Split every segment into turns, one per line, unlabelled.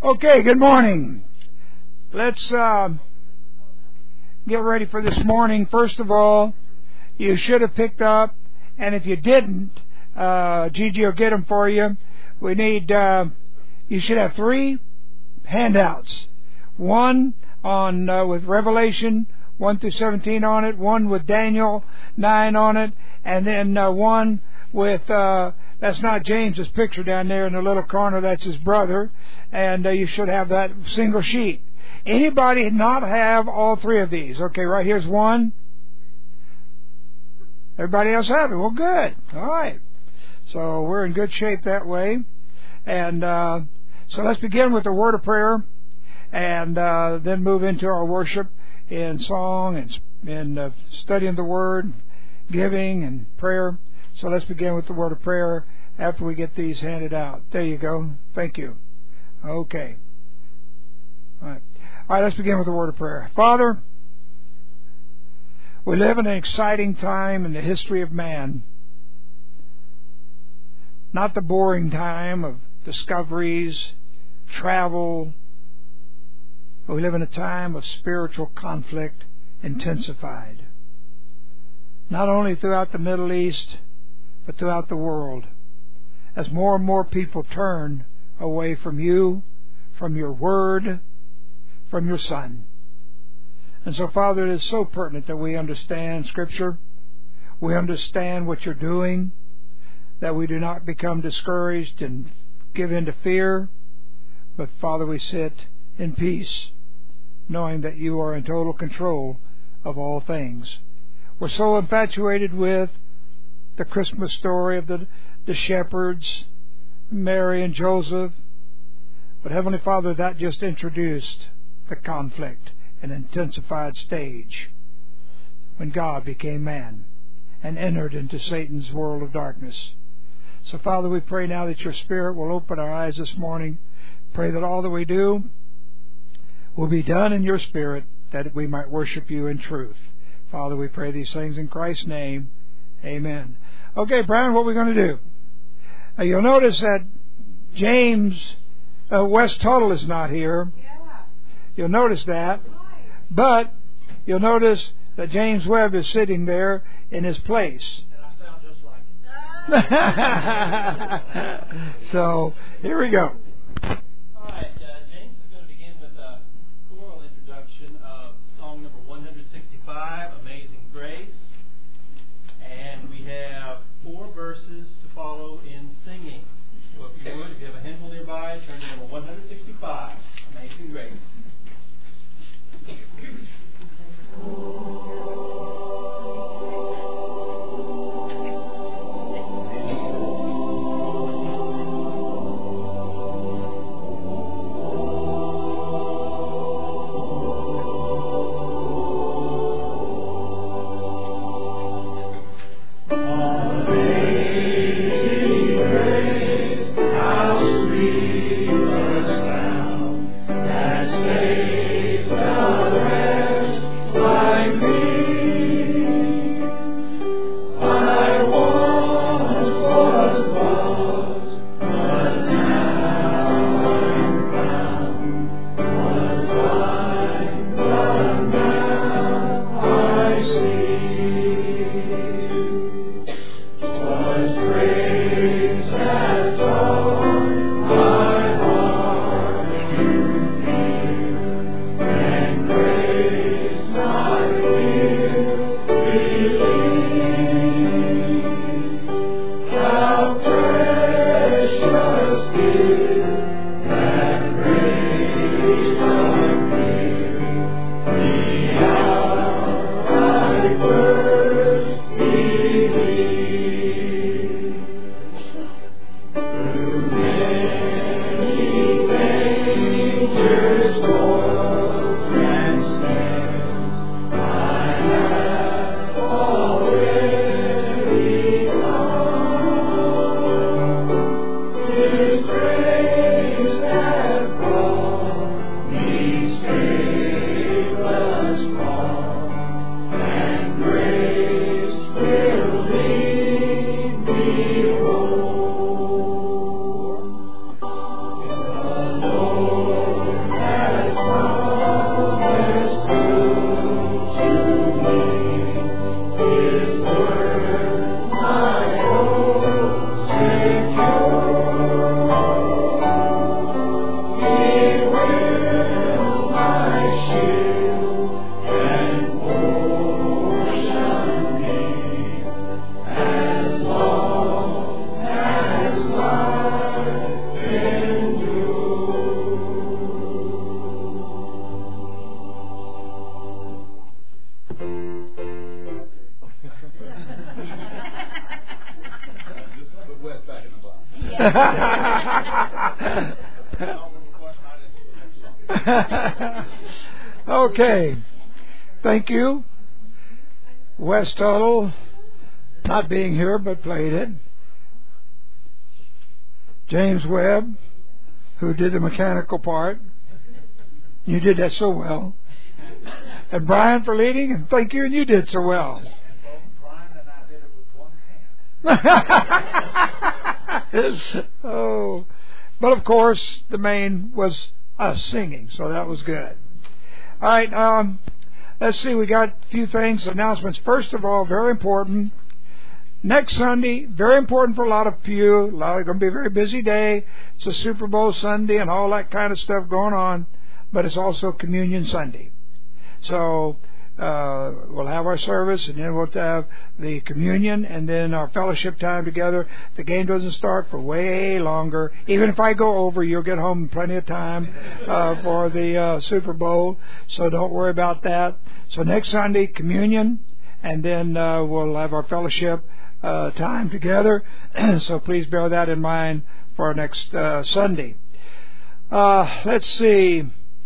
Okay, good morning. Let's get ready for this morning. First of all, you should have picked up, and if you didn't, Gigi will get them for you. We need, you should have 3 handouts. One on with Revelation 1 through 17 on it, one with Daniel 9 on it, and then one with, that's not James's picture down there in the little corner, that's his brother, and you should have that single sheet. Anybody not have all 3 of these? Okay, right here's one. Everybody else have it? Well, good. All right. So we're in good shape that way. And so let's begin with the word of prayer, and then move into our worship in song and studying the word, giving and prayer. So let's begin with the word of prayer after we get these handed out. There you go. Thank you. Okay. All right. All right, let's begin with the word of prayer. Father, we live in an exciting time in the history of man. Not the boring time of discoveries, travel. But we live in a time of spiritual conflict intensified. Not only throughout the Middle East, but throughout the world. As more and more people turn away from you, from your word, from your Son. And so, Father, it is so pertinent that we understand Scripture. We understand what you're doing, that we do not become discouraged and give in to fear, but, Father, we sit in peace, knowing that you are in total control of all things. We're so infatuated with the Christmas story of the shepherds, Mary and Joseph. But Heavenly Father, that just introduced the conflict, an intensified stage, when God became man and entered into Satan's world of darkness. So Father, we pray now that your Spirit will open our eyes this morning. Pray that all that we do will be done in your Spirit, that we might worship you in truth. Father, we pray these things in Christ's name. Amen. Okay, Brian, what are we going to do? You'll notice that James West Tuttle is not here. You'll notice that. But you'll notice that James Webb is sitting there in his place.
And I sound just like
it. So, here we go.
All right, James is going to begin with a choral introduction of song number 165, Amazing Grace. And we have 4 verses to follow in singing. So if you would, if you have a hymnal nearby, turn to number 165, Amazing Grace.
How sweet the sound that
Okay. Thank you. Wes Tuttle, not being here, but played it. James Webb, who did the mechanical part. You did that so well. And Brian for leading, and thank you, and you did so well.
And both Brian and I did it with one hand.
Oh, but of course, the main was us singing, so that was good. All right, let's see, we got a few things, announcements. First of all, very important, next Sunday, very important for a lot of you. It's going to be a very busy day. It's a Super Bowl Sunday and all that kind of stuff going on, but it's also Communion Sunday. So we'll have our service, and then we'll have the communion, and then our fellowship time together. The game doesn't start for way longer. Even if I go over, you'll get home in plenty of time for the Super Bowl, so don't worry about that. So next Sunday, communion, and then we'll have our fellowship time together. So please bear that in mind for our next Sunday. Let's see.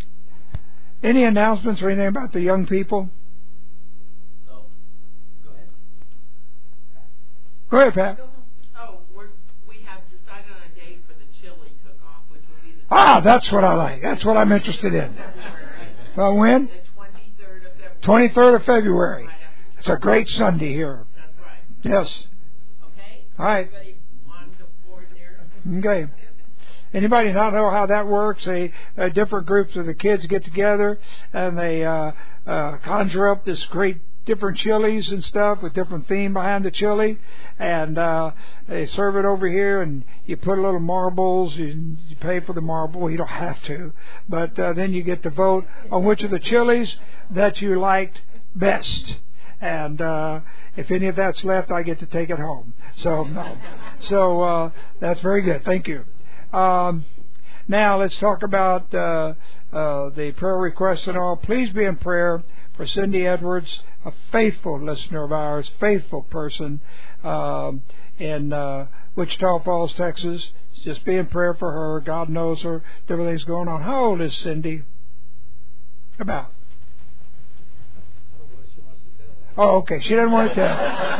Any announcements or anything about the young people?
So, go ahead.
Go ahead, Pat.
Oh, we have decided on a date for the chili cook-off, which will be the...
That's what I like. That's what I'm interested in. When?
The 23rd of February.
23rd of February. It's a great Sunday here.
That's right.
Yes.
Okay?
All right.
Everybody on the board there?
Okay. Anybody not know how that works? Different groups of the kids get together and they conjure up this great different chilies and stuff with different theme behind the chili, and they serve it over here, and you put a little marbles. You pay for the marble. Well, you don't have to, but then you get to vote on which of the chilies that you liked best. And if any of that's left, I get to take it home. So no. So that's very good. Thank you. Now let's talk about the prayer requests and all. Please be in prayer for Cindy Edwards, a faithful listener of ours, faithful person in Wichita Falls, Texas. Just be in prayer for her. God knows her. Everything's going on. How old is Cindy? About. Oh, okay. She doesn't want to tell.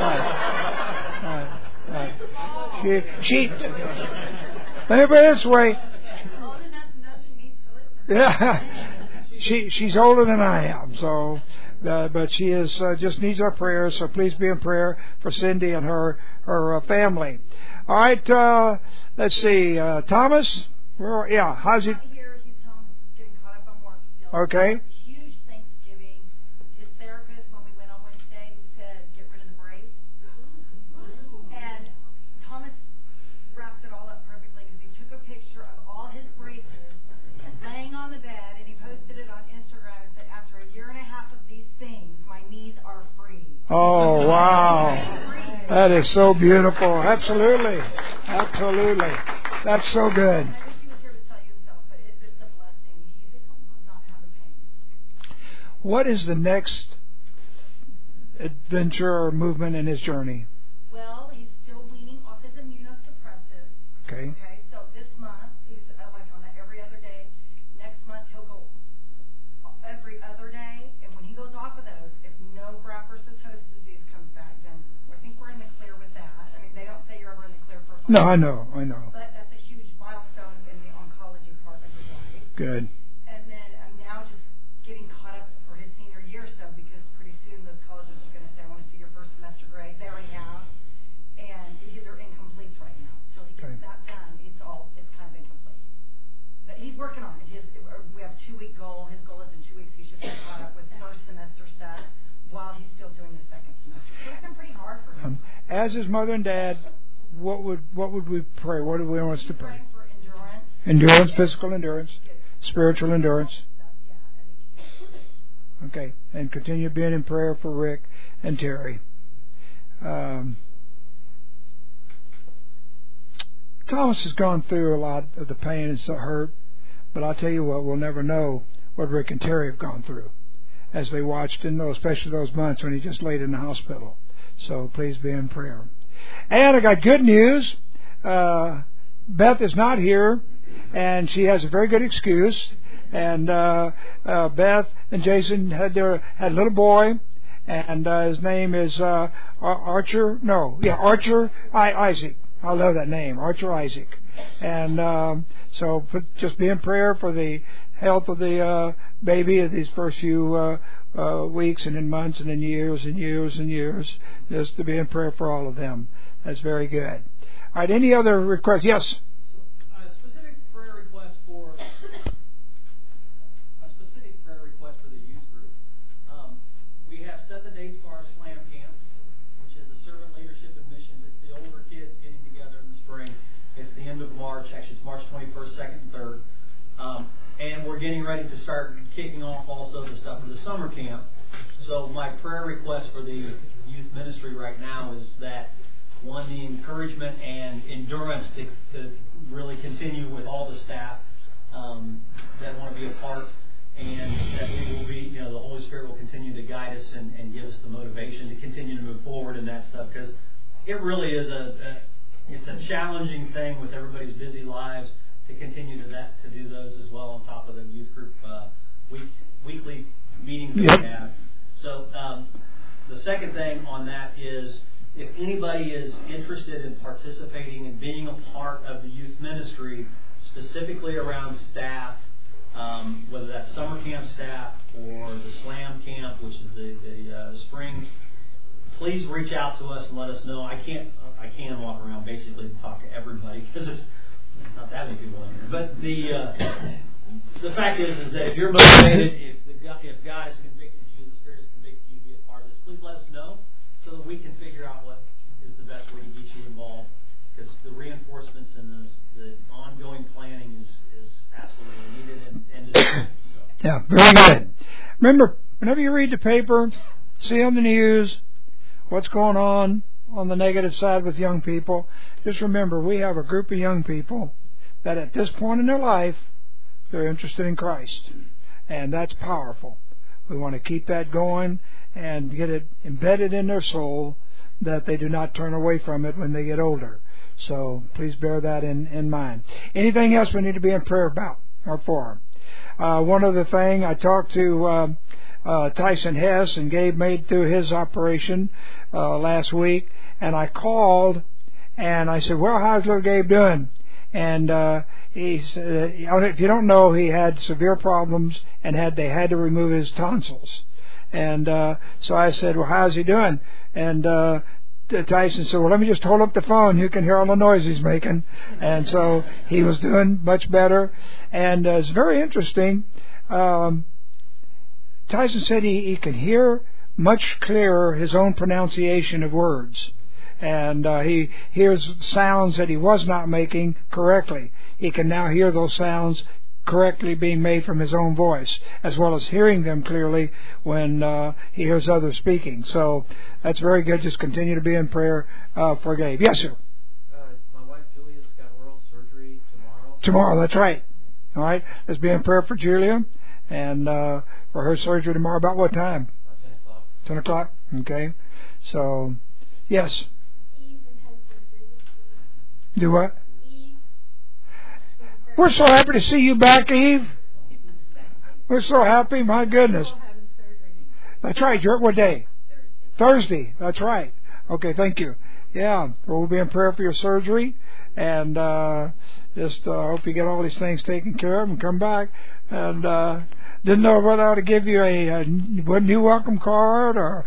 All right. She. Let me put it this way.
Old enough to know she needs to listen.
Yeah, she's older than I am, so but she is just needs our prayers. So please be in prayer for Cindy and her family. All right, let's see, Thomas. How's he?
He's not here. He's home getting caught up on work still.
Okay.
Huge Thanksgiving. His therapist, when we went on Wednesday, said get rid of the brace, and Thomas wrapped it all up perfectly because he took a picture of all his braces laying on the bed, and he posted it on Instagram and said, after a year and a half of these things, my knees are free.
Oh, wow. That is so beautiful. Absolutely. That's so good.
I wish he was here to tell you himself, but it's a blessing. He's not having pain.
What is the next adventure or movement in his journey?
Well, he's still weaning off his immunosuppressives.
Okay.
Okay, so this month, he's like on every other day. Next month, he'll go every other day. And when he goes off of those, if no graft-versus-host disease comes back, then I think we're in the clear with that. I mean, they don't say you're ever in the clear for
No, I know.
But that's a huge milestone in the oncology part of his life.
Good.
And then I'm now just getting caught up for his senior year, so because pretty soon those colleges are going to say, I want to see your first semester grade. They already have. And they're incompletes right now. Till he gets that done, it's kind of incomplete. But he's working on it. We have a 2-week goal. His goal is in 2 weeks he should be caught up with first semester stuff while he's still doing his second semester. So it's been pretty hard for him.
As his mother and dad, what would we pray? What do we want us to pray?
Praying for endurance.
Endurance, physical endurance, spiritual endurance. Okay, and continue being in prayer for Rick and Terry. Thomas has gone through a lot of the pain and hurt, but I'll tell you what, we'll never know what Rick and Terry have gone through as they watched and know, especially those months when he just laid in the hospital. So please be in prayer. And I got good news. Beth is not here, and she has a very good excuse. And Beth and Jason had a little boy, and his name is Archer. Archer Isaac. I love that name, Archer Isaac. And so just be in prayer for the health of the baby in these first few weeks, and then months, and then years and years and years. Just to be in prayer for all of them. That's very good. All right. Any other requests? Yes.
A specific prayer request for the youth group. We have set the dates for our SLAM camp, which is the Servant Leadership and Missions. It's the older kids getting together in the spring. It's the end of March. Actually, it's March 21st, 2nd, and 3rd. And we're getting ready to start kicking off also the stuff for the summer camp. So my prayer request for the youth ministry right now is that, one, the encouragement and endurance to really continue with all the staff that want to be a part, and that we will be, the Holy Spirit will continue to guide us and give us the motivation to continue to move forward in that stuff, because it really is it's a challenging thing with everybody's busy lives to continue to do those as well on top of the youth group weekly meetings that we have. So the second thing on that is, if anybody is interested in participating and being a part of the youth ministry, specifically around staff, whether that's summer camp staff or the SLAM camp, which is the spring, please reach out to us and let us know. I can walk around basically and talk to everybody, because it's not that many people in here. But the fact is that if you're motivated, if God has convicted you, the Spirit has convicted you to be a part of this, please let us know, so that we can figure out what is the best way to get you involved. Because the reinforcements and the ongoing planning is absolutely needed and deserved. So.
Yeah, very good. Remember, whenever you read the paper, see on the news what's going on the negative side with young people, just remember, we have a group of young people that at this point in their life, they're interested in Christ. And that's powerful. We want to keep that going and get it embedded in their soul, that they do not turn away from it when they get older. So please bear that in mind. Anything else we need to be in prayer about or for? One other thing, I talked to Tyson Hess, and Gabe made through his operation last week, and I called and I said, well, how's little Gabe doing? And he said, if you don't know, he had severe problems and they had to remove his tonsils. And so I said, well, how's he doing? And Tyson said, well, let me just hold up the phone. You can hear all the noise he's making. And so he was doing much better. And it's very interesting. Tyson said he could hear much clearer his own pronunciation of words. And he hears sounds that he was not making correctly. He can now hear those sounds correctly being made from his own voice, as well as hearing them clearly when he hears others speaking. So that's very good. Just continue to be in prayer for Gabe. Yes, sir.
My wife Julia's got oral surgery tomorrow.
Tomorrow, that's right. All right. Let's be in prayer for Julia and for her surgery tomorrow. About what time?
About 10 o'clock.
10 o'clock? Okay. So, yes.
Eve has surgery this week.
Do what?
Eve.
We're so happy to see you back, Eve. We're so happy. My goodness.
Having surgery.
That's right. You're at what day? Thursday. That's right. Okay, thank you. Yeah, we'll be in prayer for your surgery, and just hope you get all these things taken care of and come back. And didn't know whether I ought to give you a new welcome card or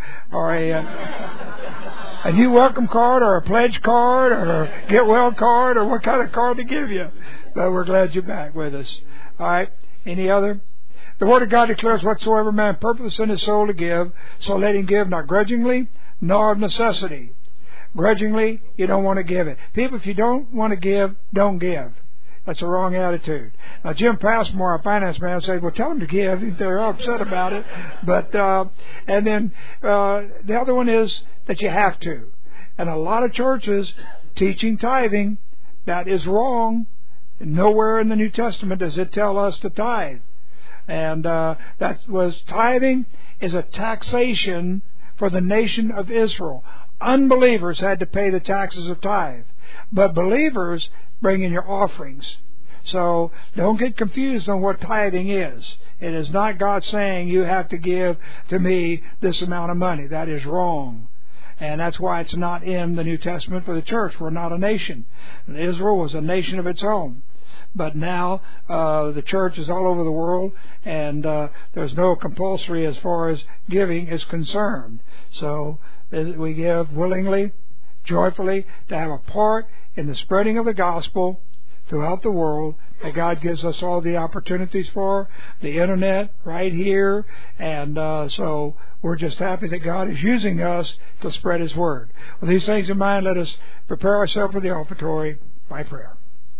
a new welcome card or a pledge card or a get well card or what kind of card to give you. But we're glad you're back with us. All right. Any other? The Word of God declares, whatsoever man purpose in his soul to give, so let him give, not grudgingly, nor of necessity. Grudgingly, you don't want to give it. People, if you don't want to give, don't give. That's a wrong attitude. Now, Jim Passmore, our finance man, said, well, tell them to give. They're upset about it. But, and then the other one is that you have to. And a lot of churches teaching tithing, that is wrong. Nowhere in the New Testament does it tell us to tithe. And that was tithing is a taxation for the nation of Israel. Unbelievers had to pay the taxes of tithe. But believers bring in your offerings. So don't get confused on what tithing is. It is not God saying you have to give to me this amount of money. That is wrong. And that's why it's not in the New Testament for the church. We're not a nation. And Israel was a nation of its own. But now the church is all over the world, and there's no compulsory as far as giving is concerned. So we give willingly, joyfully, to have a part in the spreading of the gospel throughout the world that God gives us all the opportunities for, the internet right here, and so we're just happy that God is using us to spread His Word. With these things in mind, let us prepare ourselves for the offertory by prayer.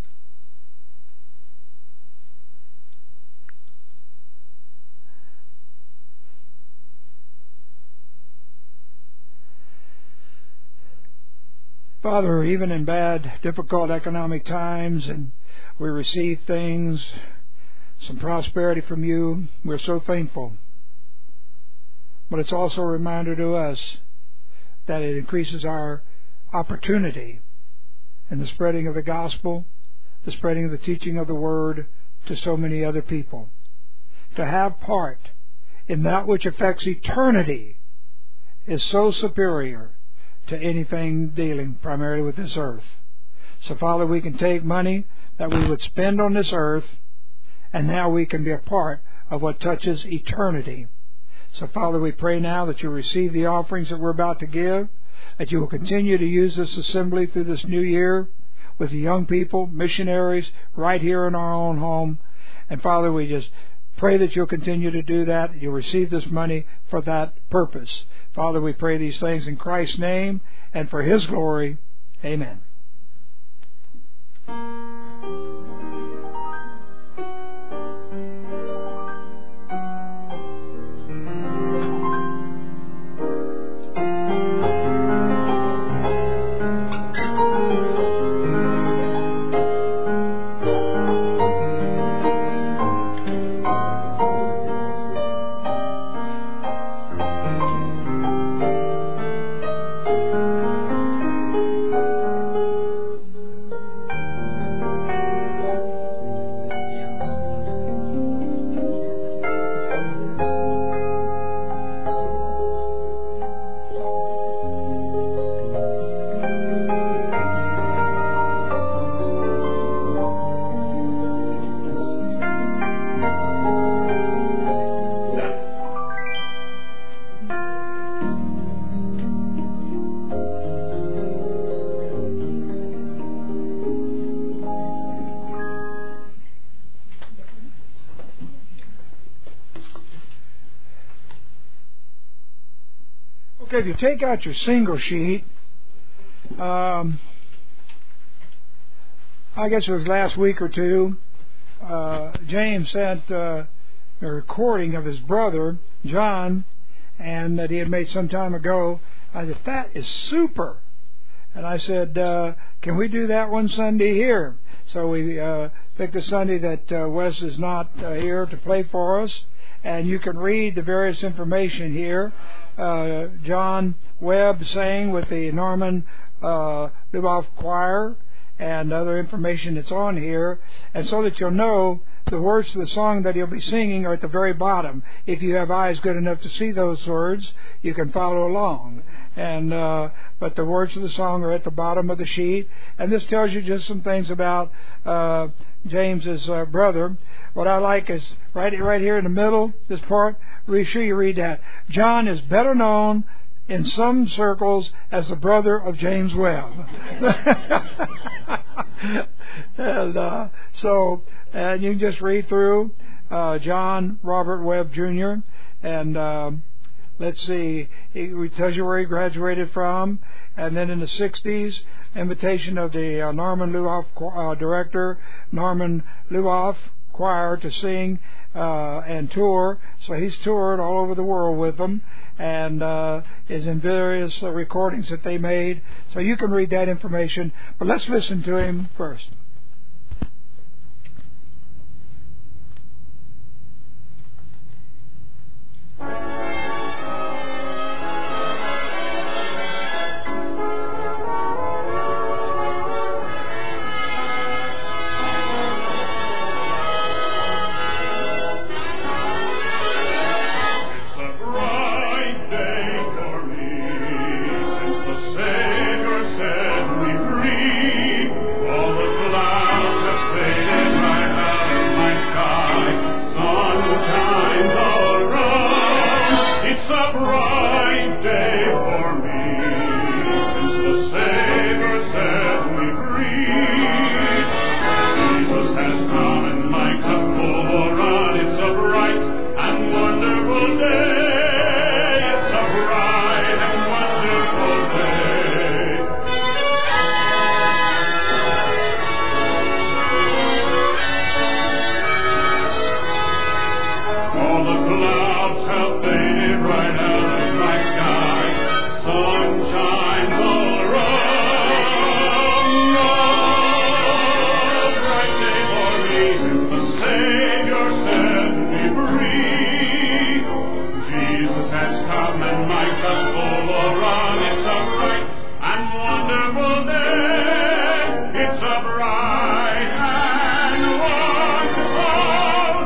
Father, even in bad, difficult economic times, and we receive things, some prosperity from You, we're so thankful. But it's also a reminder to us that it increases our opportunity in the spreading of the gospel, the spreading of the teaching of the Word to so many other people. To have part in that which affects eternity is so superior to anything dealing primarily with this earth. So, Father, we can take money that we would spend on this earth, and now we can be a part of what touches eternity. So, Father, we pray now that you'll receive the offerings that we're about to give, that you will continue to use this assembly through this new year with the young people, missionaries, right here in our own home. And, Father, we just pray that you'll continue to do that. You'll receive this money for that purpose. Father, we pray these things in Christ's name and for His glory. Amen. Okay, if you take out your single sheet, I guess it was last week or two, James sent a recording of his brother, John, and that he had made some time ago. I said, that is super. And I said, can we do that one Sunday here? So we picked a Sunday that Wes is not here to play for us. And you can read the various information here. John Webb sang with the Norman Luboff Choir, and other information that's on here. And so that you'll know, the words to the song that he'll be singing are at the very bottom. If you have eyes good enough to see those words, you can follow along. And but the words of the song are at the bottom of the sheet. And this tells you just some things about James's brother. What I like is right here in the middle, this part. Be sure you read that. John is better known in some circles as the brother of James Webb. And you can just read through John Robert Webb Jr. And let's see, he tells you where he graduated from. And then in the 60s, invitation of the Norman Luboff director, Norman Luboff Choir, to sing and tour. So he's toured all over the world with them, and is in various recordings that they made. So you can read that information. But let's listen to him first.
all the clouds have faded right out of my sky. Sunshine all around. Oh, bright day for me. The Savior set me free. Jesus has come and my gospel will run. It's a bright and wonderful day. It's a bright and wonderful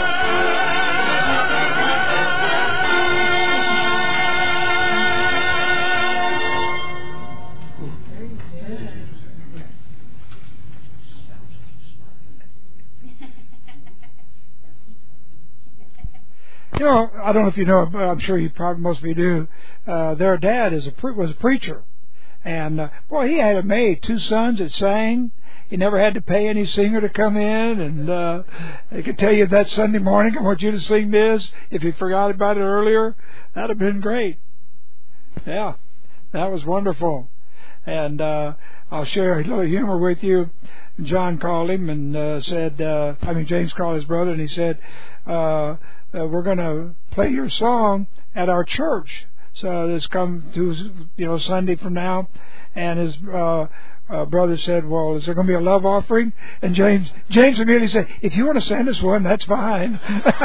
You know, I don't know if you know, but I'm sure you probably most of you do. Their dad was a preacher, and boy, he had it made. 2 sons that sang. He never had to pay any singer to come in, and they could tell you that Sunday morning, I want you to sing this. If you forgot about it earlier, that'd have been great. Yeah, that was wonderful. And I'll share a little humor with you. John called him and James called his brother, and he said, we're going to play your song at our church. So this come to Sunday from now, and his brother said, "Well, is there going to be a love offering?" And James immediately said, "If you want to send us one, that's fine."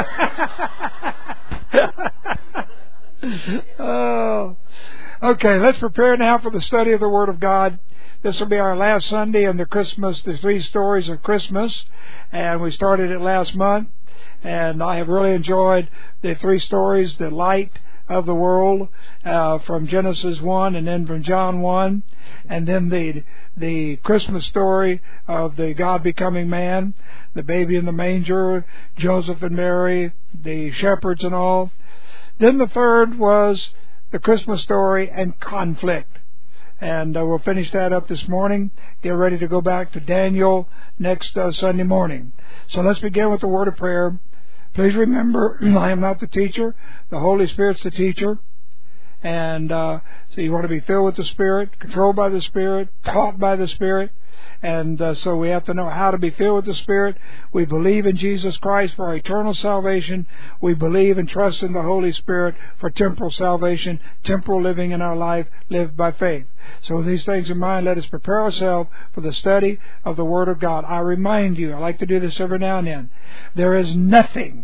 Oh, okay. Let's prepare now for the study of the Word of God. This will be our last Sunday in the 3 stories of Christmas, and we started it last month. And I have really enjoyed the 3 stories, the light of the world, from Genesis 1 and then from John 1, and then the Christmas story of the God becoming man, the baby in the manger, Joseph and Mary, the shepherds and all. Then the third was the Christmas story and conflict. And we'll finish that up this morning. Get ready to go back to Daniel next Sunday morning. So let's begin with the word of prayer. Please remember, I am not the teacher. The Holy Spirit's the teacher. And so you want to be filled with the Spirit, controlled by the Spirit, taught by the Spirit. And so we have to know how to be filled with the Spirit. We believe in Jesus Christ for our eternal salvation. We believe and trust in the Holy Spirit for temporal salvation, temporal living in our life, lived by faith. So with these things in mind, let us prepare ourselves for the study of the Word of God. I remind you, I like to do this every now and then, there is nothing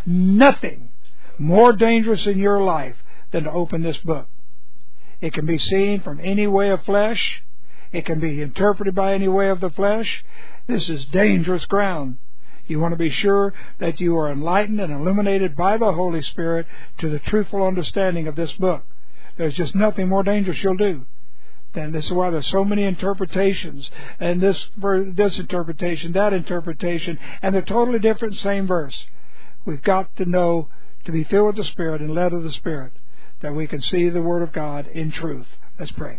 more dangerous in your life than to open this book. It can be seen from any way of flesh. It can be interpreted by any way of the flesh. This is dangerous ground. You want to be sure that you are enlightened and illuminated by the Holy Spirit to the truthful understanding of this book. There's just nothing more dangerous you'll do. And this is why there's so many interpretations, and this interpretation, that interpretation, and they're totally different, same verse. We've got to know to be filled with the Spirit and led of the Spirit, that we can see the Word of God in truth. Let's pray.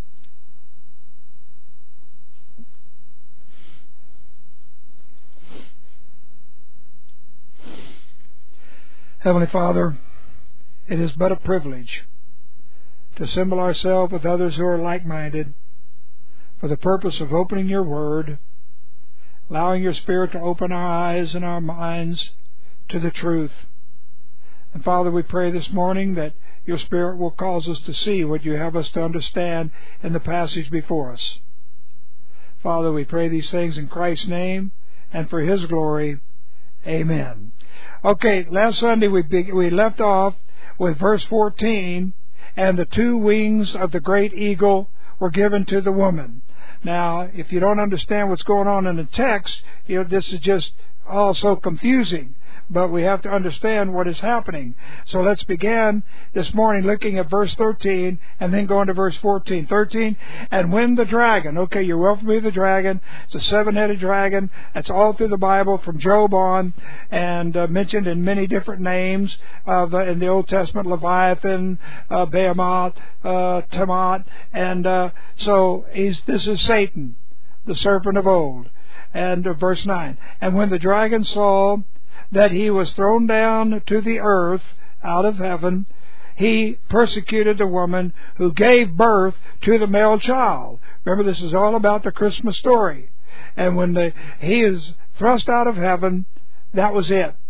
Heavenly Father, it is but a privilege to assemble ourselves with others who are like-minded for the purpose of opening your Word, allowing your Spirit to open our eyes and our minds to the truth. And Father, we pray this morning that your Spirit will cause us to see what you have us to understand in the passage before us. Father, we pray these things in Christ's name and for His glory. Amen. Okay, last Sunday we left off with verse 14, and the 2 wings of the great eagle were given to the woman. Now, if you don't understand what's going on in the text, this is just all so confusing. But we have to understand what is happening. So let's begin this morning looking at verse 13 and then going to verse 14. 13, and when the dragon, okay, you're well familiar with the dragon. It's a 7-headed dragon. That's all through the Bible from Job on, and mentioned in many different names in the Old Testament, Leviathan, Behemoth, Tiamat. And so this is Satan, the serpent of old. And verse 9, and when the dragon saw that he was thrown down to the earth out of heaven, he persecuted the woman who gave birth to the male child. Remember, this is all about the Christmas story. And when he is thrust out of heaven, that was it.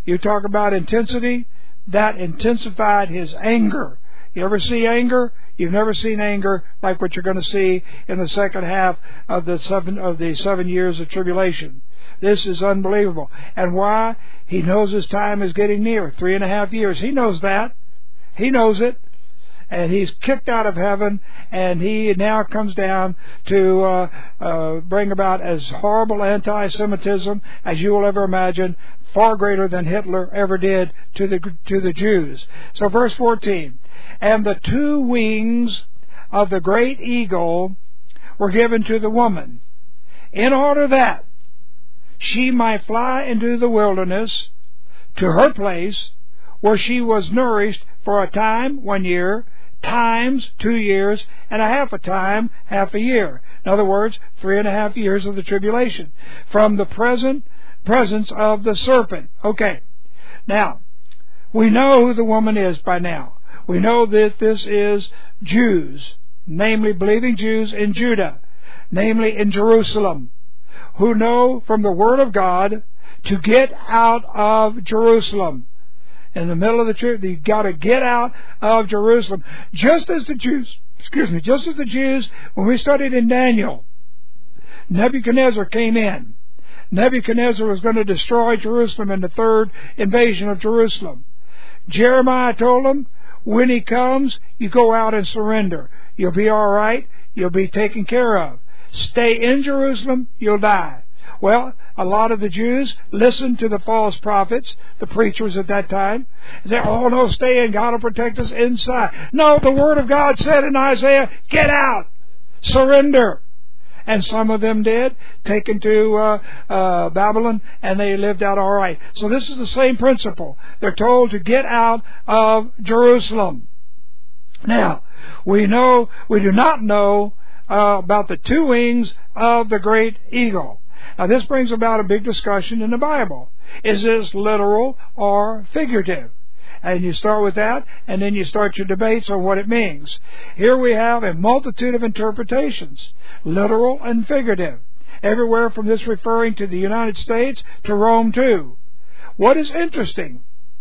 You talk about intensity, that intensified his anger. You ever see anger? You've never seen anger like what you're going to see in the second half of the 7 years of tribulation. This is unbelievable. And why? He knows his time is getting near. 3.5 years. He knows that. He knows it. And he's kicked out of heaven, and he now comes down to bring about as horrible anti-Semitism as you will ever imagine, far greater than Hitler ever did to the Jews. So verse 14, and the 2 wings of the great eagle were given to the woman, in order that she might fly into the wilderness to her place, where she was nourished for a time, 1 year, times 2 years, and a half a time, half a year. In other words, 3.5 years of the tribulation, from the presence of the serpent. Okay. Now, we know who the woman is by now. We know that this is Jews, namely believing Jews in Judah, namely in Jerusalem, who know from the Word of God to get out of Jerusalem. In the middle of the trip, you've got to get out of Jerusalem. Just as the Jews, when we studied in Daniel, Nebuchadnezzar came in. Nebuchadnezzar was going to destroy Jerusalem in the 3rd invasion of Jerusalem. Jeremiah told him, when he comes, you go out and surrender. You'll be all right. You'll be taken care of. Stay in Jerusalem, you'll die. Well, a lot of the Jews listened to the false prophets, the preachers at that time, and said, oh no, stay in, God will protect us inside. No, the Word of God said in Isaiah, get out, surrender. And some of them did, taken to Babylon, and they lived out all right. So this is the same principle. They're told to get out of Jerusalem. Now, we do not know about the 2 wings of the great eagle. Now this brings about a big discussion in the Bible. Is this literal or figurative? And you start with that, and then you start your debates on what it means. Here we have a multitude of interpretations, literal and figurative, everywhere from this referring to the United States to Rome too. What is interesting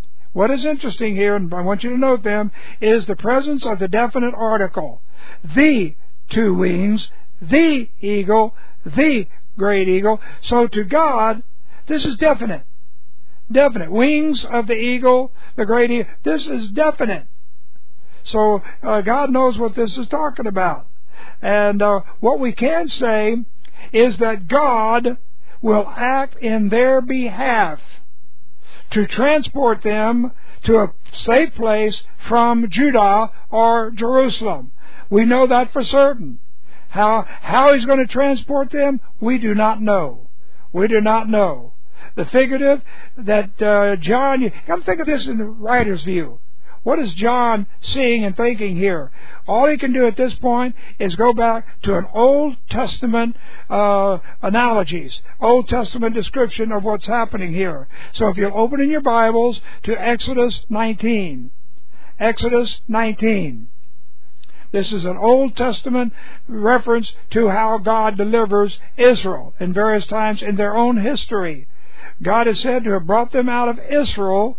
here, and I want you to note them, is the presence of the definite article. The 2 wings, the eagle, the great eagle. So to God, this is definite. Definite. Wings of the eagle, the great eagle. This is definite. So God knows what this is talking about. And what we can say is that God will act in their behalf to transport them to a safe place from Judah or Jerusalem. We know that for certain. How He's going to transport them, we do not know. We do not know. The figurative that John, you got to think of this in the writer's view. What is John seeing and thinking here? All he can do at this point is go back to an Old Testament analogies, Old Testament description of what's happening here. So if you'll open in your Bibles to Exodus 19. Exodus 19. This is an Old Testament reference to how God delivers Israel in various times in their own history. God is said to have brought them out of Israel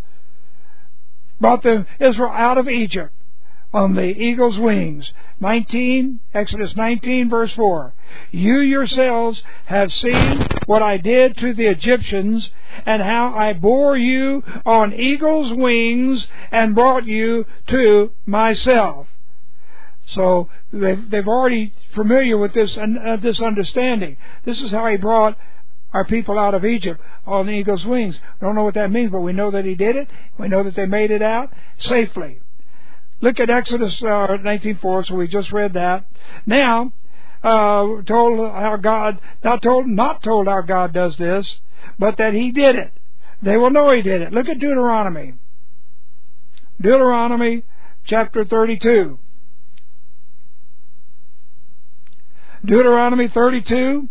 out of Egypt on the eagle's wings. Exodus 19 verse 4. You yourselves have seen what I did to the Egyptians, and how I bore you on eagle's wings and brought you to myself. So they've already familiar with this understanding. This is how He brought our people out of Egypt on the eagle's wings. We don't know what that means, but we know that He did it. We know that they made it out safely. Look at Exodus 19:4. So we just read that. Now, told how God not told how God does this, but that He did it. They will know He did it. Look at Deuteronomy. Deuteronomy chapter 32. Deuteronomy 32.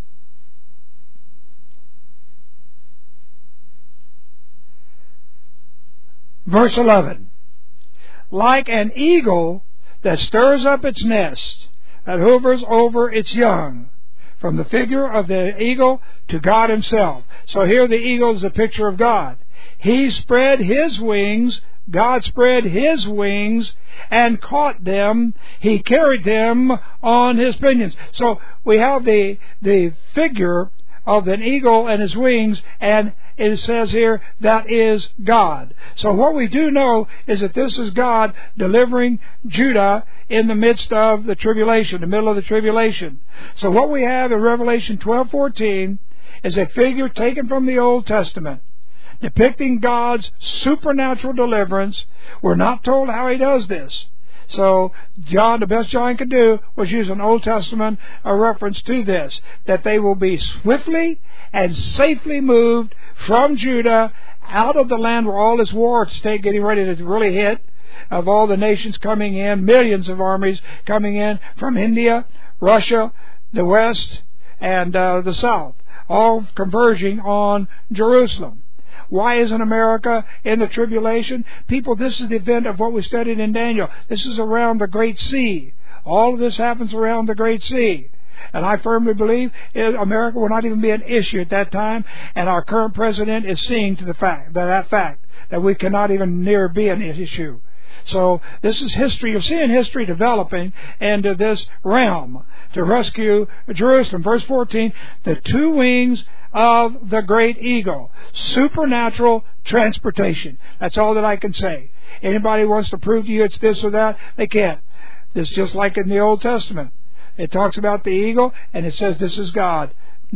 Verse 11. Like an eagle that stirs up its nest, that hovers over its young, from the figure of the eagle to God Himself. So here the eagle is a picture of God. He spread His wings, God spread His wings and caught them. He carried them on His pinions. So we have the figure of an eagle and his wings, and it says here, that is God. So what we do know is that this is God delivering Judah in the midst of the tribulation, the middle of the tribulation. So what we have in Revelation 12:14 is a figure taken from the Old Testament, depicting God's supernatural deliverance. We're not told how He does this. So John, the best John could do was use an Old Testament reference to this, that they will be swiftly and safely moved from Judah out of the land where all this war is getting ready to really hit, of all the nations coming in, millions of armies coming in from India, Russia, the West, and the South, all converging on Jerusalem. Why isn't America in the tribulation? People, this is the event of what we studied in Daniel. This is around the Great Sea. All of this happens around the Great Sea. And I firmly believe America will not even be an issue at that time, and our current president is seeing to that fact that we cannot even near be an issue. So this is history. You're seeing history developing into this realm to rescue Jerusalem. Verse 14, the two wings of the great eagle. Supernatural transportation. That's all that I can say. Anybody wants to prove to you it's this or that, they can't. It's just like in the Old Testament. It talks about the eagle, and it says this is God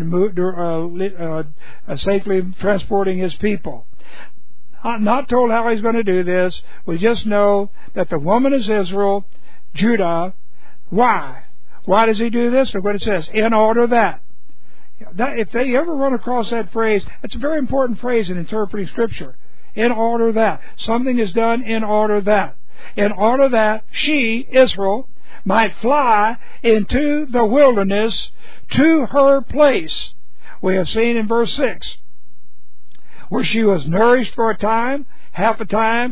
safely transporting His people. I'm not told how He's going to do this. We just know that the woman is Israel, Judah. Why? Why does He do this? Look what it says. In order that. If they ever run across that phrase, it's a very important phrase in interpreting Scripture. In order that. Something is done in order that. In order that she, Israel, might fly into the wilderness to her place. We have seen in verse 6, where she was nourished for a time, half a time,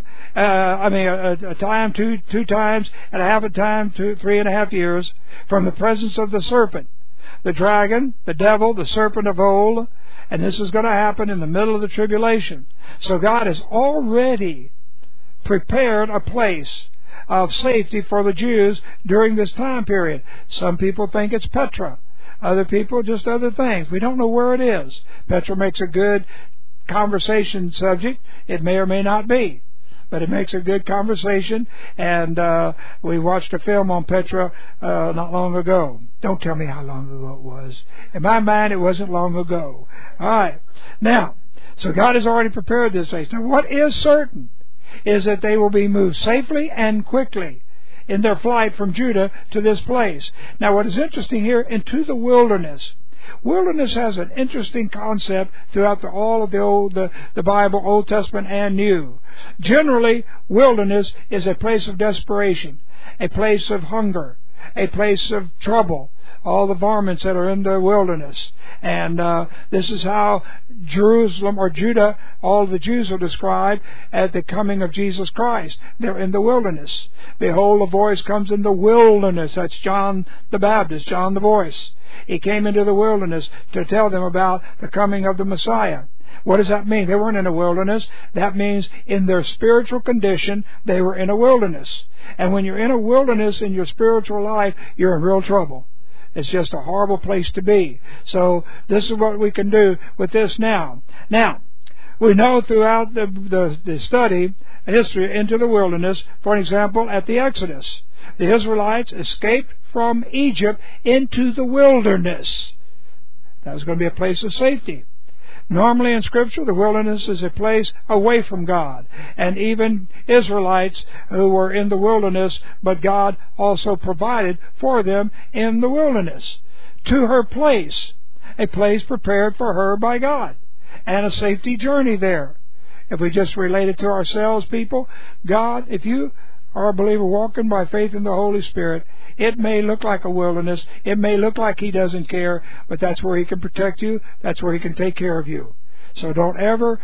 a time, two times, and a half a time, 3.5 years, from the presence of the serpent. The dragon, the devil, the serpent of old, and this is going to happen in the middle of the tribulation. So God has already prepared a place of safety for the Jews during this time period. Some people think it's Petra. Other people, just other things. We don't know where it is. Petra makes a good conversation subject. It may or may not be. But it makes a good conversation, and we watched a film on Petra not long ago. Don't tell me how long ago it was. In my mind, it wasn't long ago. All right. Now, so God has already prepared this place. Now, what is certain is that they will be moved safely and quickly in their flight from Judah to this place. Now, what is interesting here, into the wilderness. Wilderness has an interesting concept throughout all of the Bible, Old Testament and New. Generally, wilderness is a place of desperation, a place of hunger, a place of trouble. All the varmints that are in the wilderness. And this is how Jerusalem or Judah, all the Jews are described at the coming of Jesus Christ. They're in the wilderness. Behold, a voice comes in the wilderness. That's John the Baptist, John the voice. He came into the wilderness to tell them about the coming of the Messiah. What does that mean? They weren't in a wilderness. That means in their spiritual condition, they were in a wilderness. And when you're in a wilderness in your spiritual life, you're in real trouble. It's just a horrible place to be. So this is what we can do with this now. Now, we know throughout the study, history into the wilderness, for example, at the Exodus, the Israelites escaped from Egypt into the wilderness. That was going to be a place of safety. Normally in Scripture, the wilderness is a place away from God. And even Israelites who were in the wilderness, but God also provided for them in the wilderness. To her place, a place prepared for her by God, and a safety journey there. If we just relate it to ourselves, people, God, if you are a believer walking by faith in the Holy Spirit, it may look like a wilderness. It may look like He doesn't care, but that's where He can protect you. That's where He can take care of you. So don't ever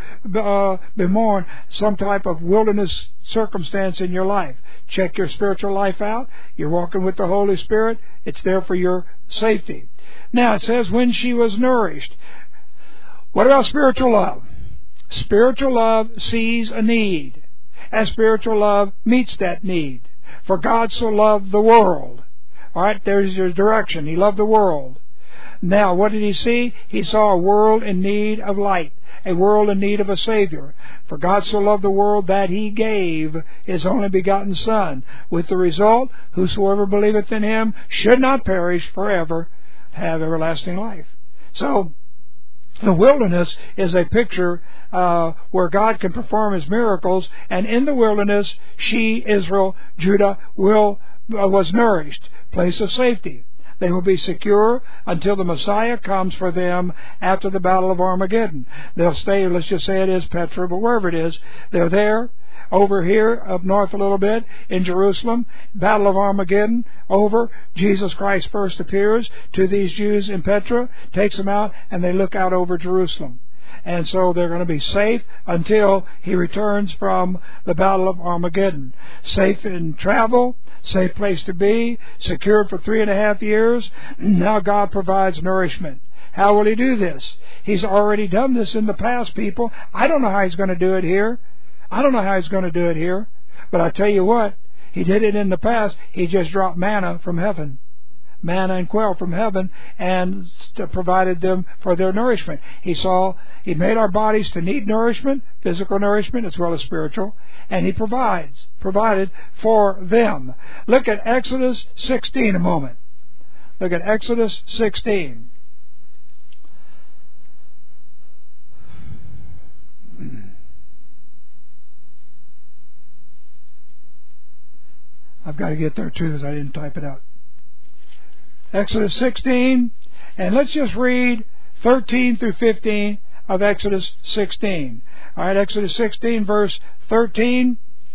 bemoan some type of wilderness circumstance in your life. Check your spiritual life out. You're walking with the Holy Spirit. It's there for your safety. Now it says, when she was nourished. What about spiritual love? spiritual love sees a need, and spiritual love meets that need. For God so loved the world. All right, there's your direction. He loved the world. Now, what did he see? He saw a world in need of light, a world in need of a Savior. For God so loved the world that He gave His only begotten Son, with the result, whosoever believeth in Him should not perish forever, have everlasting life. So, the wilderness is a picture where God can perform His miracles, and in the wilderness, she, Israel, Judah, was nourished. Place of safety. They will be secure until the Messiah comes for them after the Battle of Armageddon. They'll stay, let's just say it is Petra, but wherever it is, they're there. Over here, up north a little bit, in Jerusalem, Battle of Armageddon, over. Jesus Christ first appears to these Jews in Petra, takes them out, and they look out over Jerusalem. And so they're going to be safe until He returns from the Battle of Armageddon. Safe in travel, safe place to be, secured for 3.5 years. Now God provides nourishment. How will He do this? He's already done this in the past, people. I don't know how He's going to do it here. But I tell you what, He did it in the past. He just dropped manna from heaven. Manna and quail from heaven, and provided them for their nourishment. He made our bodies to need nourishment, physical nourishment as well as spiritual, and He provided for them. Look at Exodus 16 a moment. Look at Exodus 16. I've got to get there too, because I didn't type it out. Exodus 16, and let's just read 13 through 15 of Exodus 16. All right, Exodus 16, verse 13.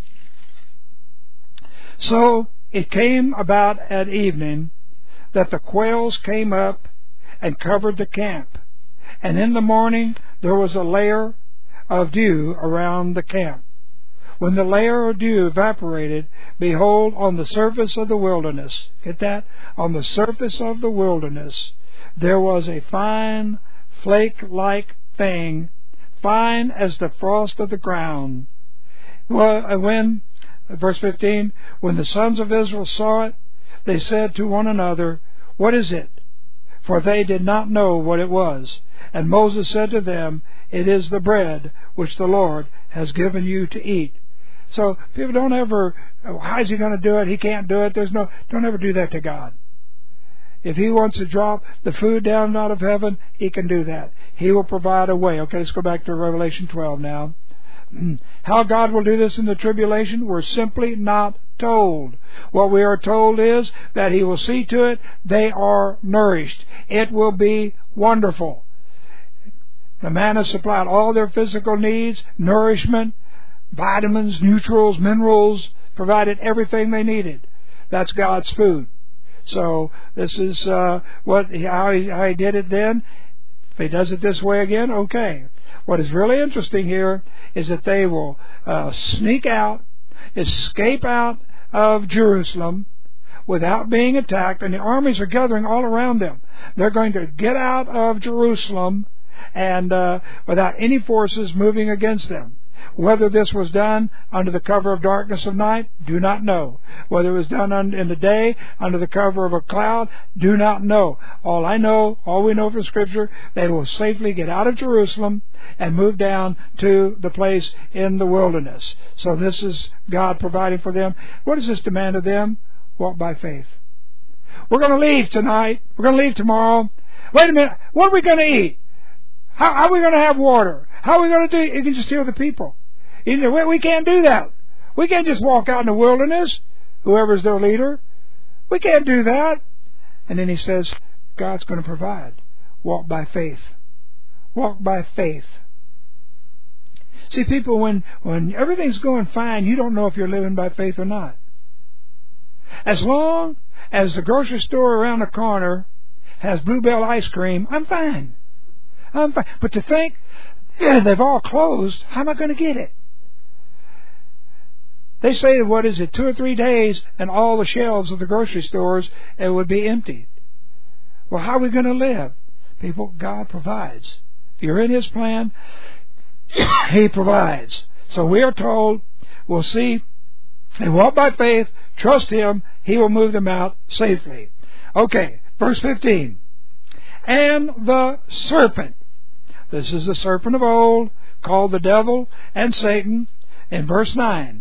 So it came about at evening that the quails came up and covered the camp, and in the morning there was a layer of dew around the camp. When the layer of dew evaporated, behold, on the surface of the wilderness, get that? On the surface of the wilderness, there was a fine, flake-like thing, fine as the frost of the ground. Verse 15, when the sons of Israel saw it, they said to one another, what is it? For they did not know what it was. And Moses said to them, it is the bread which the Lord has given you to eat. So people don't ever, how is He going to do it? He can't do it. Don't ever do that to God. If He wants to drop the food down out of heaven, He can do that. He will provide a way. Okay, let's go back to Revelation 12 now. How God will do this in the tribulation, we're simply not told. What we are told is that He will see to it they are nourished. It will be wonderful. The manna supplied all their physical needs, nourishment, vitamins, neutrals, minerals, provided everything they needed. That's God's food. So this is how he did it then. If He does it this way again, okay. What is really interesting here is that they will sneak out, escape out of Jerusalem without being attacked, and the armies are gathering all around them. They're going to get out of Jerusalem and without any forces moving against them. Whether this was done under the cover of darkness of night, do not know. Whether it was done in the day, under the cover of a cloud, do not know. All we know from Scripture, they will safely get out of Jerusalem and move down to the place in the wilderness. So this is God providing for them. What does this demand of them? Walk by faith. We're going to leave tonight. We're going to leave tomorrow. Wait a minute. What are we going to eat? How are we going to have water? How are we going to do it? You can just heal the people. We can't do that. We can't just walk out in the wilderness, whoever's their leader. We can't do that. And then He says, God's going to provide. Walk by faith. Walk by faith. See, people, when everything's going fine, you don't know if you're living by faith or not. As long as the grocery store around the corner has Bluebell ice cream, I'm fine. But to think, they've all closed, how am I going to get it? They say, 2 or 3 days, and all the shelves of the grocery stores it would be emptied. Well, how are we going to live? People, God provides. If you're in His plan, He provides. So we are told, we'll see, they walk by faith, trust Him, He will move them out safely. Okay, verse 15. And the serpent, this is the serpent of old, called the devil and Satan, in verse 9,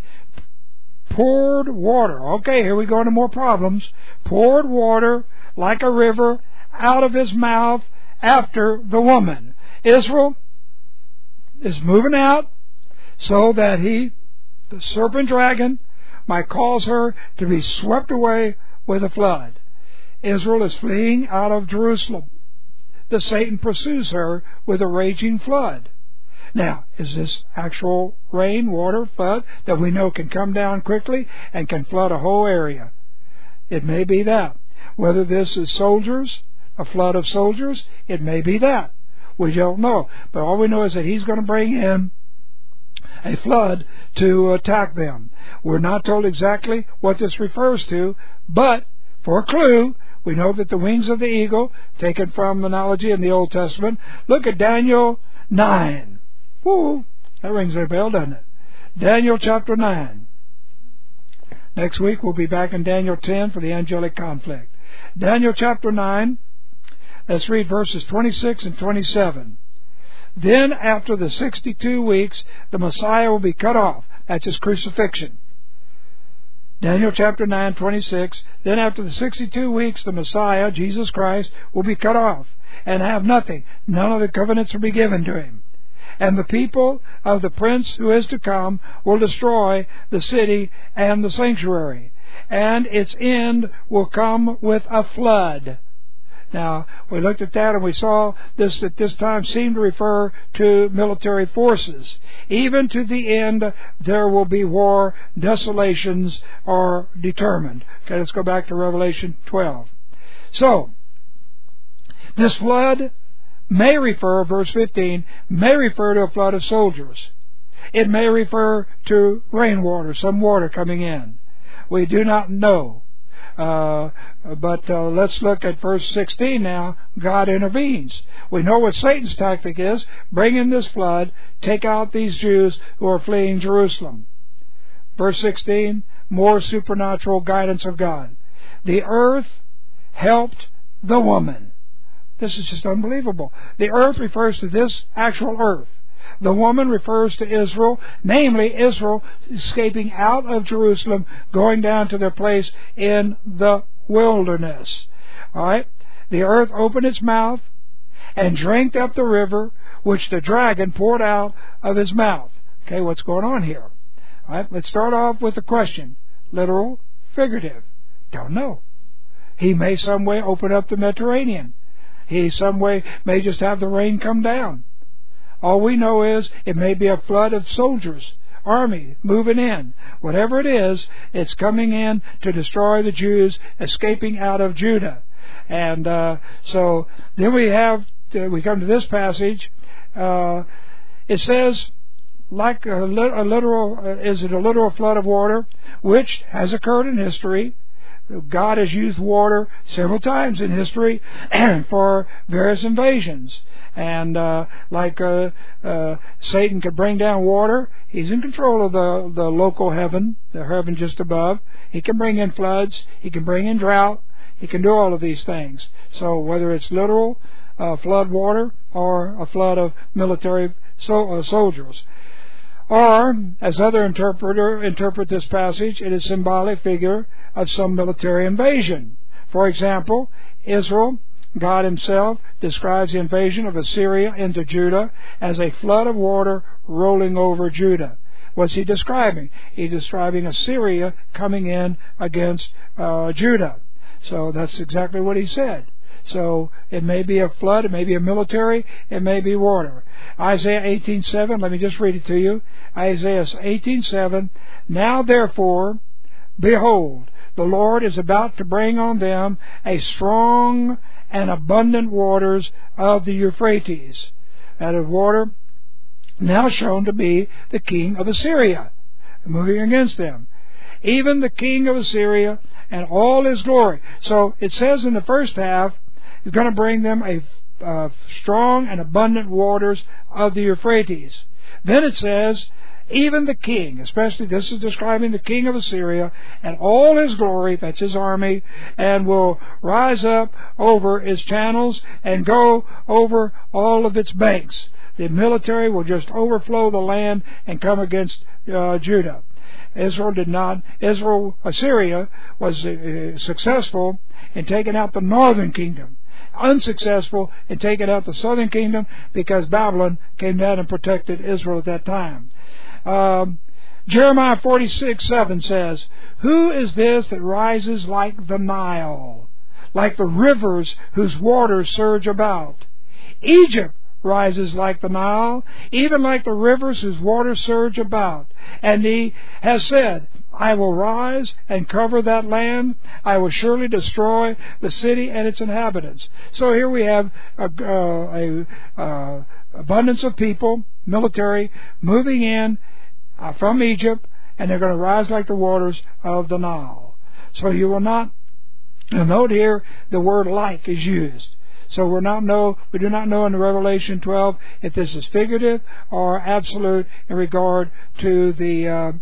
poured water. Okay, here we go into more problems. Poured water like a river out of his mouth after the woman. Israel is moving out so that the serpent dragon, might cause her to be swept away with a flood. Israel is fleeing out of Jerusalem. The Satan pursues her with a raging flood. Now, is this actual rain, water, flood that we know can come down quickly and can flood a whole area? It may be that. Whether this is soldiers, a flood of soldiers, it may be that. We don't know. But all we know is that He's going to bring in a flood to attack them. We're not told exactly what this refers to, but for a clue, we know that the wings of the eagle, taken from the analogy in the Old Testament. Look at Daniel 9. Woo, that rings a bell, doesn't it? Daniel chapter 9. Next week we'll be back in Daniel 10 for the angelic conflict. Daniel chapter 9, let's read verses 26 and 27. Then after the 62 weeks, the Messiah will be cut off. That's His crucifixion. Daniel chapter 9, 26. Then after the 62 weeks, the Messiah, Jesus Christ, will be cut off and have nothing. None of the covenants will be given to Him. And the people of the prince who is to come will destroy the city and the sanctuary. And its end will come with a flood. Now, we looked at that and we saw this at this time seemed to refer to military forces. Even to the end, there will be war. Desolations are determined. Okay, let's go back to Revelation 12. So, this flood may refer, verse 15, may refer to a flood of soldiers. It may refer to rainwater, some water coming in. We do not know. But let's look at verse 16 now. God intervenes. We know what Satan's tactic is. Bring in this flood. Take out these Jews who are fleeing Jerusalem. Verse 16, more supernatural guidance of God. The earth helped the woman. This is just unbelievable. The earth refers to this actual earth. The woman refers to Israel, namely Israel escaping out of Jerusalem, going down to their place in the wilderness. All right? The earth opened its mouth and drank up the river which the dragon poured out of his mouth. Okay, what's going on here? All right, let's start off with the question. Literal, figurative? Don't know. He may some way open up the Mediterranean. He some way may just have the rain come down. All we know is it may be a flood of soldiers, army, moving in. Whatever it is, it's coming in to destroy the Jews escaping out of Judah. And so then we come to this passage. It says, like a literal, is it a literal flood of water, which has occurred in history. God has used water several times in history for various invasions. And like Satan could bring down water, he's in control of the local heaven, the heaven just above. He can bring in floods, he can bring in drought, he can do all of these things. So whether it's literal flood water or a flood of military soldiers. Or, as other interpret this passage, it is a symbolic figure of some military invasion. For example, Israel, God Himself, describes the invasion of Assyria into Judah as a flood of water rolling over Judah. What's He describing? He's describing Assyria coming in against Judah. So that's exactly what He said. So it may be a flood, it may be a military, it may be water. Isaiah 18:7, let me just read it to you. Isaiah 18:7, now therefore, behold, the Lord is about to bring on them a strong and abundant waters of the Euphrates. That is water now shown to be the king of Assyria, moving against them. Even the king of Assyria and all his glory. So it says in the first half, He's going to bring them strong and abundant waters of the Euphrates. Then it says, even the king, especially this is describing the king of Assyria and all his glory, that's his army, and will rise up over its channels and go over all of its banks. The military will just overflow the land and come against Judah. Assyria was successful in taking out the northern kingdom, unsuccessful in taking out the southern kingdom because Babylon came down and protected Israel at that time. Jeremiah 46:7 says, "Who is this that rises like the Nile, like the rivers whose waters surge about? Egypt rises like the Nile, even like the rivers whose waters surge about. And he has said, I will rise and cover that land. I will surely destroy the city and its inhabitants." So here we have a abundance of people, military, moving in from Egypt, and they're going to rise like the waters of the Nile. So you will not note here the word "like" is used. So we do not know in Revelation 12 if this is figurative or absolute in regard to the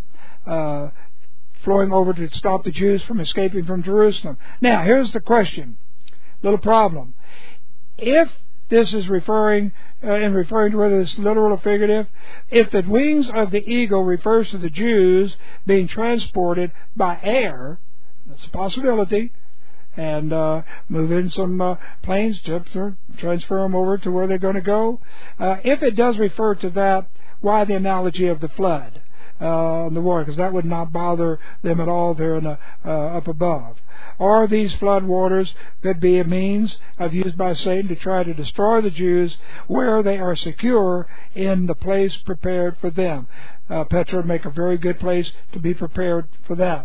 flowing over to stop the Jews from escaping from Jerusalem. Now, here's the question, little problem. If this is referring to whether it's literal or figurative, if the wings of the eagle refers to the Jews being transported by air, that's a possibility, and move in some planes, transfer them over to where they're going to go. If it does refer to that, why the analogy of the flood? The water, because that would not bother them at all there in up above. Or these flood waters could be a means of used by Satan to try to destroy the Jews where they are secure in the place prepared for them. Petra would make a very good place to be prepared for that.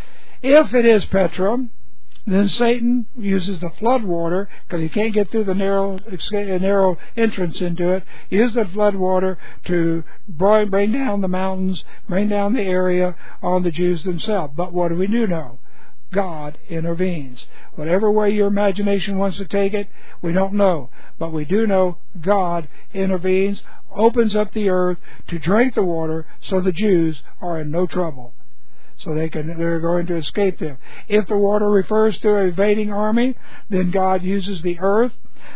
If it is Petra, then Satan uses the flood water, because he can't get through the narrow entrance into it. He uses the flood water to bring down the mountains, bring down the area on the Jews themselves. But what do we do know? God intervenes. Whatever way your imagination wants to take it, we don't know. But we do know God intervenes, opens up the earth to drink the water, so the Jews are in no trouble. So they're going to escape them. If the water refers to an invading army, then God uses the earth.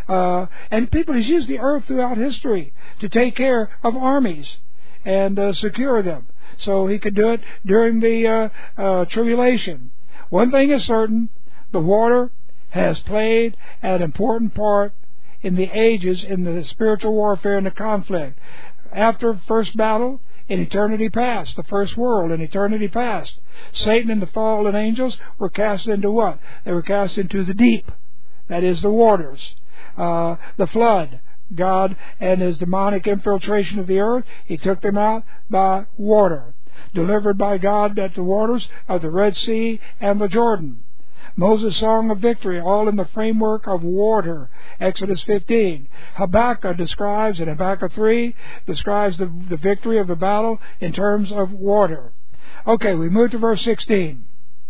And people have used the earth throughout history to take care of armies and secure them. So he could do it during the tribulation. One thing is certain, the water has played an important part in the ages in the spiritual warfare and the conflict. After first battle, in eternity past, the first world in eternity past, Satan and the fallen angels were cast into what? They were cast into the deep, that is the waters. The flood, God and His demonic infiltration of the earth, He took them out by water, delivered by God at the waters of the Red Sea and the Jordan. Moses' song of victory, all in the framework of water, Exodus 15. Habakkuk describes, in Habakkuk 3, describes the victory of the battle in terms of water. Okay, we move to verse 16.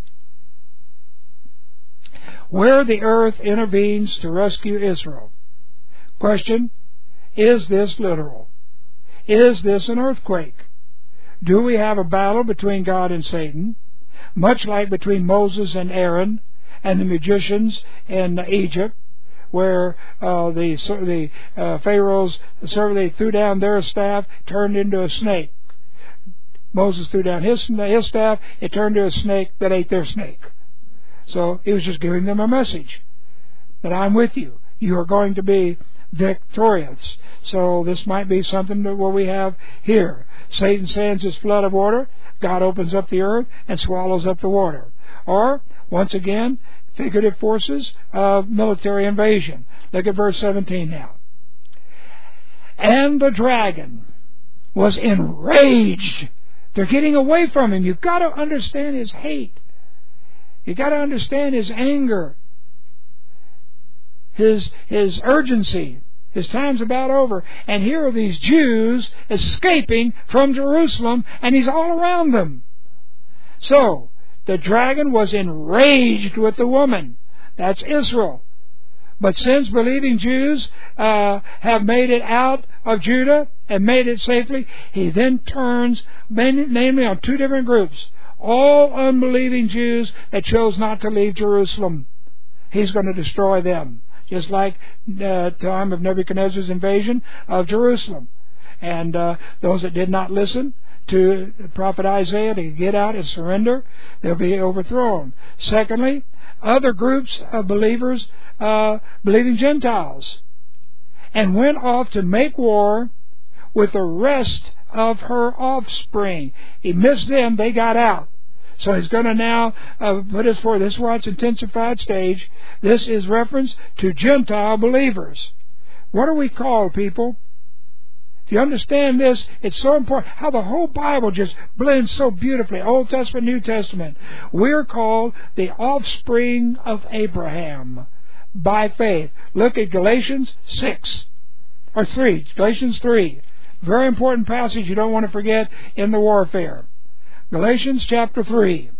Where the earth intervenes to rescue Israel. Question, is this literal? Is this an earthquake? Do we have a battle between God and Satan, much like between Moses and Aaron and the magicians in Egypt, where the Pharaoh's they threw down their staff, turned into a snake. Moses threw down his staff, it turned into a snake that ate their snake. So he was just giving them a message that I'm with you. You are going to be victorious. So this might be something that what we have here. Satan sends his flood of water. God opens up the earth and swallows up the water. Or, once again, figurative forces of military invasion. Look at verse 17 now. And the dragon was enraged. They're getting away from him. You've got to understand his hate. You've got to understand his anger, his urgency. His time's about over. And here are these Jews escaping from Jerusalem, and he's all around them. So, the dragon was enraged with the woman. That's Israel. But since believing Jews have made it out of Judah and made it safely, he then turns namely on two different groups. All unbelieving Jews that chose not to leave Jerusalem. He's going to destroy them. Just like the time of Nebuchadnezzar's invasion of Jerusalem. And those that did not listen to the prophet Isaiah to get out and surrender, they'll be overthrown. Secondly, other groups of believers, believing Gentiles, and went off to make war with the rest of her offspring. He missed them, they got out. So he's going to now put us forward. This is why it's intensified stage. This is reference to Gentile believers. What are we called, people? If you understand this, it's so important how the whole Bible just blends so beautifully. Old Testament, New Testament. We're called the offspring of Abraham by faith. Look at Galatians 3. Galatians 3. Very important passage you don't want to forget in the warfare. Galatians chapter 3.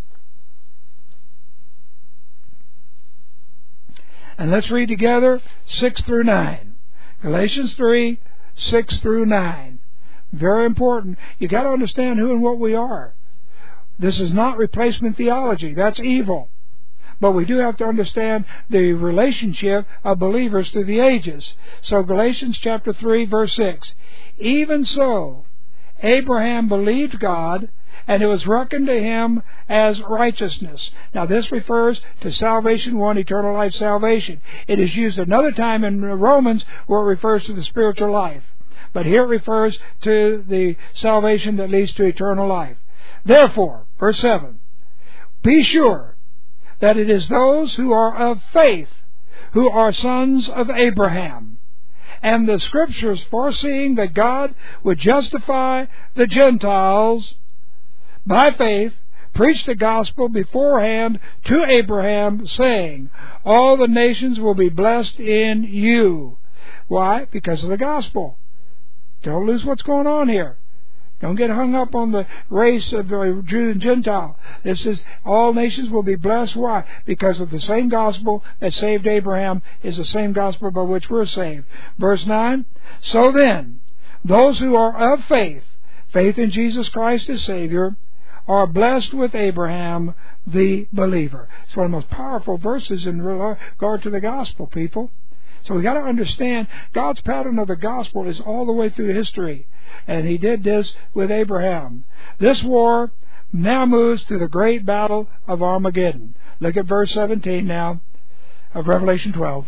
And let's read together 6 through 9. Galatians 3, 6 through 9. Very important. You got to understand who and what we are. This is not replacement theology. That's evil. But we do have to understand the relationship of believers through the ages. So Galatians chapter 3, verse 6. Even so, Abraham believed God, and it was reckoned to him as righteousness. Now this refers to salvation, one, eternal life salvation. It is used another time in Romans where it refers to the spiritual life. But here it refers to the salvation that leads to eternal life. Therefore, verse 7, be sure that it is those who are of faith who are sons of Abraham. And the Scriptures, foreseeing that God would justify the Gentiles by faith, preached the gospel beforehand to Abraham, saying, all the nations will be blessed in you. Why? Because of the gospel. Don't lose what's going on here. Don't get hung up on the race of Jew and Gentile. This is, all nations will be blessed. Why? Because of the same gospel that saved Abraham is the same gospel by which we're saved. Verse 9, so then, those who are of faith in Jesus Christ as Savior, are blessed with Abraham the believer. It's one of the most powerful verses in regard to the gospel, people. So we got to understand God's pattern of the gospel is all the way through history. And He did this with Abraham. This war now moves to the great battle of Armageddon. Look at verse 17 now of Revelation 12.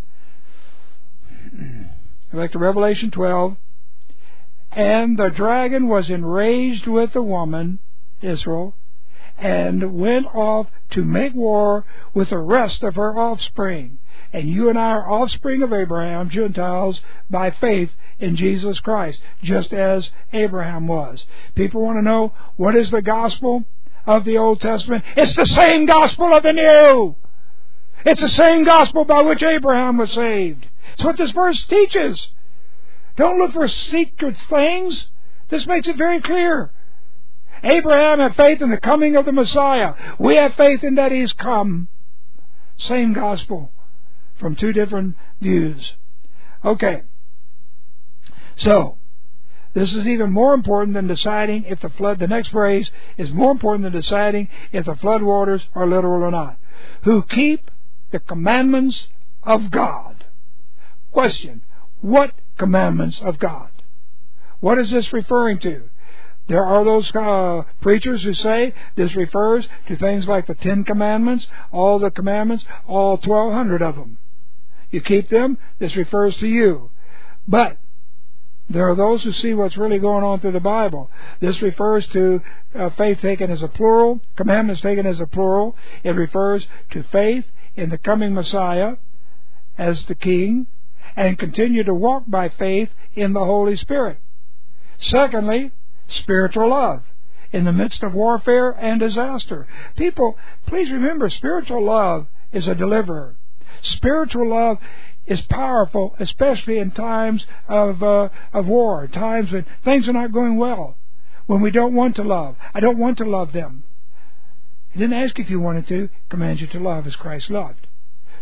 Back to Revelation 12. And the dragon was enraged with the woman, Israel, and went off to make war with the rest of her offspring. And you and I are offspring of Abraham, Gentiles, by faith in Jesus Christ, just as Abraham was. People want to know, what is the gospel of the Old Testament? It's the same gospel of the New. It's the same gospel by which Abraham was saved. It's what this verse teaches. Don't look for secret things. This makes it very clear. Abraham had faith in the coming of the Messiah. We have faith in that He's come. Same gospel from two different views. Okay. So, this is even more important than deciding if the flood, the next phrase is more important than deciding if the flood waters are literal or not. Who keep the commandments of God. Question. What commandments of God? What is this referring to? There are those preachers who say this refers to things like the 10 Commandments, all the commandments, all 1,200 of them. You keep them, this refers to you. But there are those who see what's really going on through the Bible. This refers to faith taken as a plural, commandments taken as a plural. It refers to faith in the coming Messiah as the King, and continue to walk by faith in the Holy Spirit. Secondly, spiritual love in the midst of warfare and disaster. People, please remember, spiritual love is a deliverer. Spiritual love is powerful, especially in times of war, times when things are not going well, when we don't want to love. I don't want to love them. He didn't ask if you wanted to, he commands you to love as Christ loved.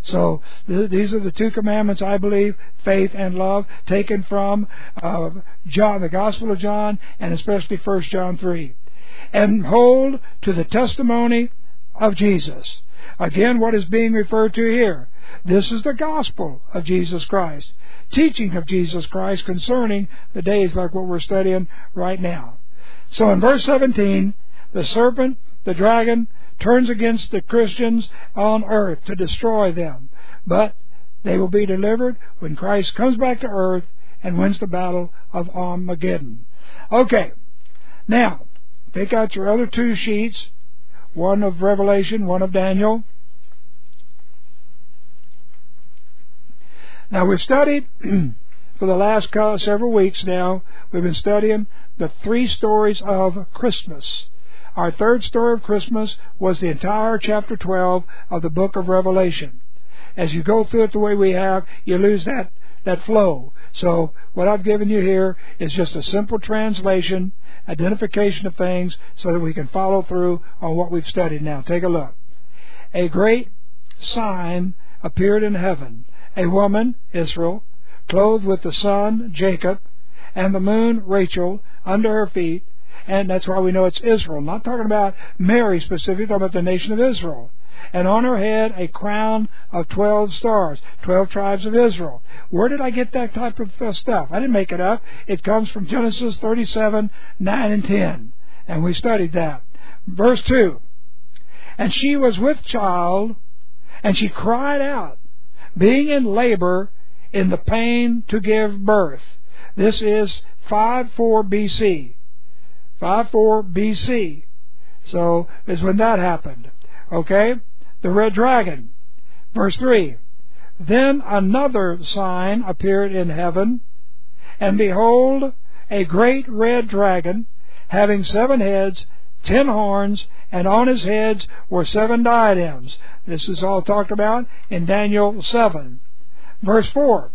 So these are the two commandments, I believe, faith and love, taken from John, the Gospel of John, and especially 1 John 3. And hold to the testimony of Jesus. Again, what is being referred to here? This is the gospel of Jesus Christ. Teaching of Jesus Christ concerning the days like what we're studying right now. So in verse 17, the serpent, the dragon, turns against the Christians on earth to destroy them. But they will be delivered when Christ comes back to earth and wins the battle of Armageddon. Okay, now, take out your other two sheets, one of Revelation, one of Daniel. Now, we've studied, for the last several weeks now, we've been studying the three stories of Christmas. Our third story of Christmas was the entire chapter 12 of the book of Revelation. As you go through it the way we have, you lose that flow. So what I've given you here is just a simple translation, identification of things, so that we can follow through on what we've studied now. Take a look. A great sign appeared in heaven. A woman, Israel, clothed with the sun, Jacob, and the moon, Rachel, under her feet. And that's why we know it's Israel. I'm not talking about Mary specifically, talking about the nation of Israel. And on her head a crown of 12 stars, 12 tribes of Israel. Where did I get that type of stuff? I didn't make it up. It comes from Genesis 37, 9 and 10. And we studied that. Verse 2. And she was with child, and she cried out, being in labor in the pain to give birth. This is 5-4 BC. 5-4 BC. So is when that happened. Okay? The red dragon. Verse 3. Then another sign appeared in heaven, and behold, a great red dragon, having 7 heads, 10 horns, and on his heads were 7 diadems. This is all talked about in Daniel 7. Verse 4.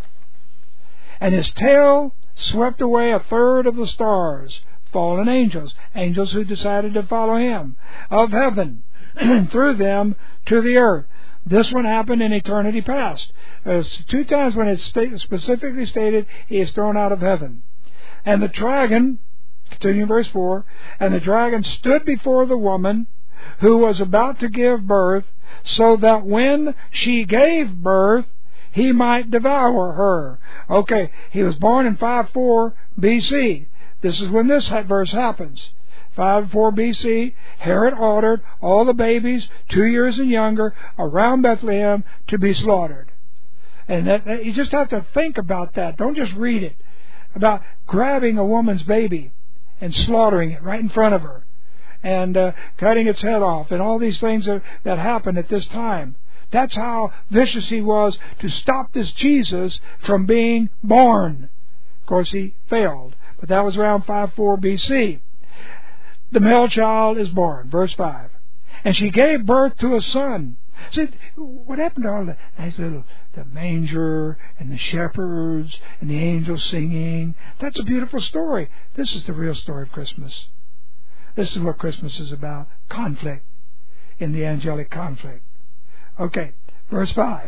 And his tail swept away 1/3 of the stars, fallen angels, angels who decided to follow him, of heaven, and threw them to the earth. This one happened in eternity past. There's 2 times when it's specifically stated he is thrown out of heaven. And the dragon, continuing verse 4, and the dragon stood before the woman who was about to give birth, so that when she gave birth, he might devour her. Okay, he was born in 5-4 BC. This is when this verse happens. 5-4 BC, Herod ordered all the babies 2 years and younger around Bethlehem to be slaughtered. And you just have to think about that. Don't just read it. About grabbing a woman's baby and slaughtering it right in front of her, and cutting its head off, and all these things that happened at this time. That's how vicious he was to stop this Jesus from being born. Of course, he failed, but that was around 5-4 BC. The male child is born, verse 5. And she gave birth to a son. See, what happened to all the nice little, the manger and the shepherds and the angels singing? That's a beautiful story. This is the real story of Christmas. This is what Christmas is about. Conflict in the angelic conflict. Okay, verse 5.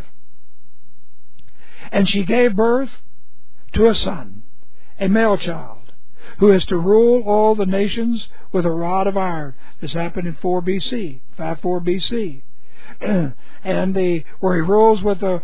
And she gave birth to a son, a male child, who is to rule all the nations with a rod of iron. This happened in 4 BC, 5-4 BC. And where he rules with a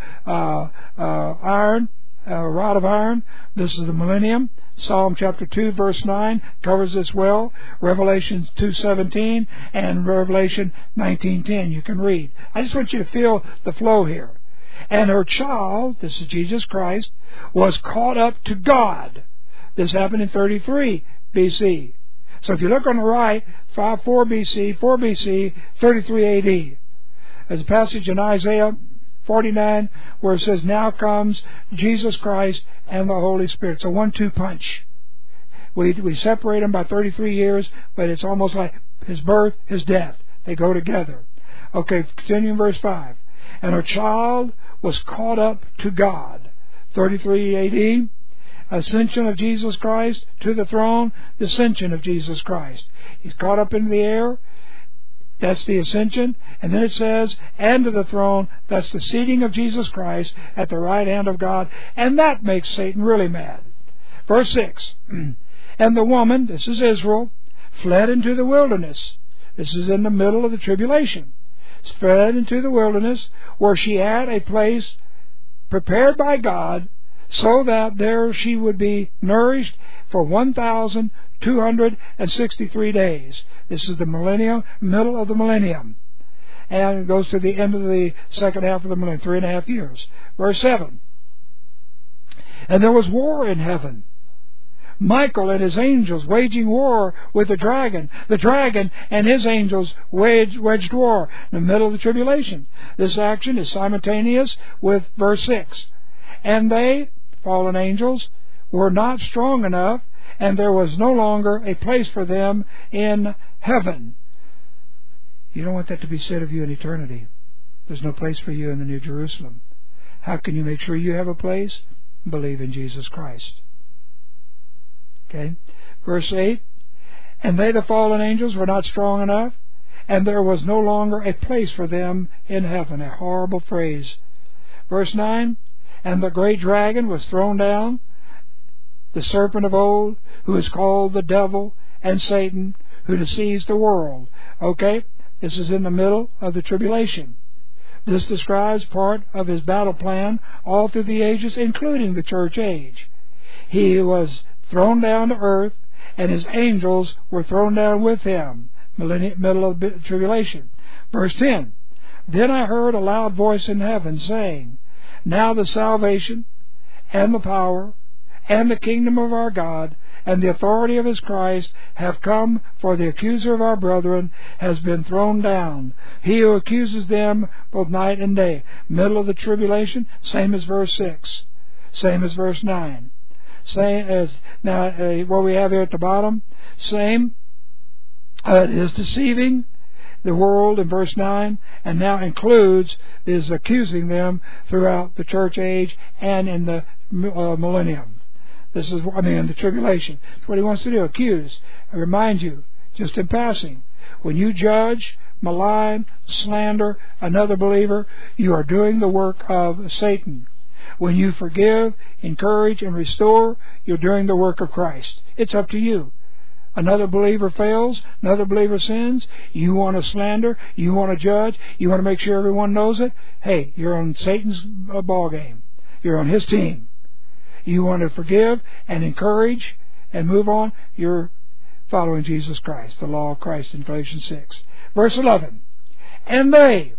rod of iron. This is the millennium. Psalm chapter 2 verse 9 covers this well. Revelation 2:17 and Revelation 19:10. You can read. I just want you to feel the flow here. And her child, this is Jesus Christ, was caught up to God. This happened in 33 BC. So if you look on the right, 5-4 BC, 4 BC, 33 AD. There's a passage in Isaiah 49 where it says, now comes Jesus Christ and the Holy Spirit. It's a 1-2 punch. We separate them by 33 years, but it's almost like his birth, his death. They go together. Okay, continuing verse 5. And her child was caught up to God. 33 AD. Ascension of Jesus Christ to the throne. Descension of Jesus Christ. He's caught up in the air. That's the ascension. And then it says, and to the throne. That's the seating of Jesus Christ at the right hand of God. And that makes Satan really mad. Verse 6. And the woman, this is Israel, fled into the wilderness. This is in the middle of the tribulation. Fled into the wilderness, where she had a place prepared by God, so that there she would be nourished for 1,263 days. This is the millennium, middle of the millennium. And it goes to the end of the second half of the millennium, 3.5 years. Verse 7. And there was war in heaven. Michael and his angels waging war with the dragon. The dragon and his angels waged war in the middle of the tribulation. This action is simultaneous with verse 6. And they, fallen angels, were not strong enough, and there was no longer a place for them in heaven. You don't want that to be said of you in eternity. There's no place for you in the New Jerusalem. How can you make sure you have a place? Believe in Jesus Christ. Okay. Verse 8. And they, the fallen angels, were not strong enough, and there was no longer a place for them in heaven. A horrible phrase. Verse 9. And the great dragon was thrown down, the serpent of old, who is called the devil and Satan, who deceives the world. Okay? This is in the middle of the tribulation. This describes part of his battle plan all through the ages, including the church age. He was thrown down to earth, and his angels were thrown down with him. Middle of the tribulation. Verse 10. Then I heard a loud voice in heaven saying, Now the salvation and the power and the kingdom of our God and the authority of his Christ have come, for the accuser of our brethren has been thrown down, he who accuses them both night and day. Middle of the tribulation, same as verse 6, same as verse 9. Same as now what we have here at the bottom, same. It is deceiving the world in verse 9, and now includes, is accusing them throughout the church age and in the millennium. This is, in the tribulation. That's what he wants to do, accuse. I remind you, just in passing, when you judge, malign, slander another believer, you are doing the work of Satan. When you forgive, encourage, and restore, you're doing the work of Christ. It's up to you. Another believer fails, another believer sins, you want to slander, you want to judge, you want to make sure everyone knows it, hey, you're on Satan's ball game. You're on his team. You want to forgive and encourage and move on, you're following Jesus Christ, the law of Christ in Galatians 6. Verse 11. And they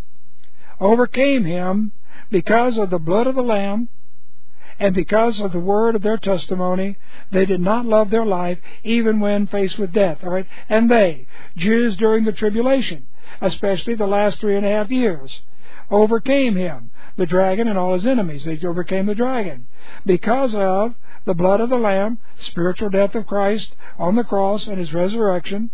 overcame him because of the blood of the Lamb and because of the word of their testimony. They did not love their life even when faced with death. All right? And they, Jews during the tribulation, especially the last 3.5 years, overcame him, the dragon and all his enemies. They overcame the dragon because of the blood of the Lamb, spiritual death of Christ on the cross and his resurrection,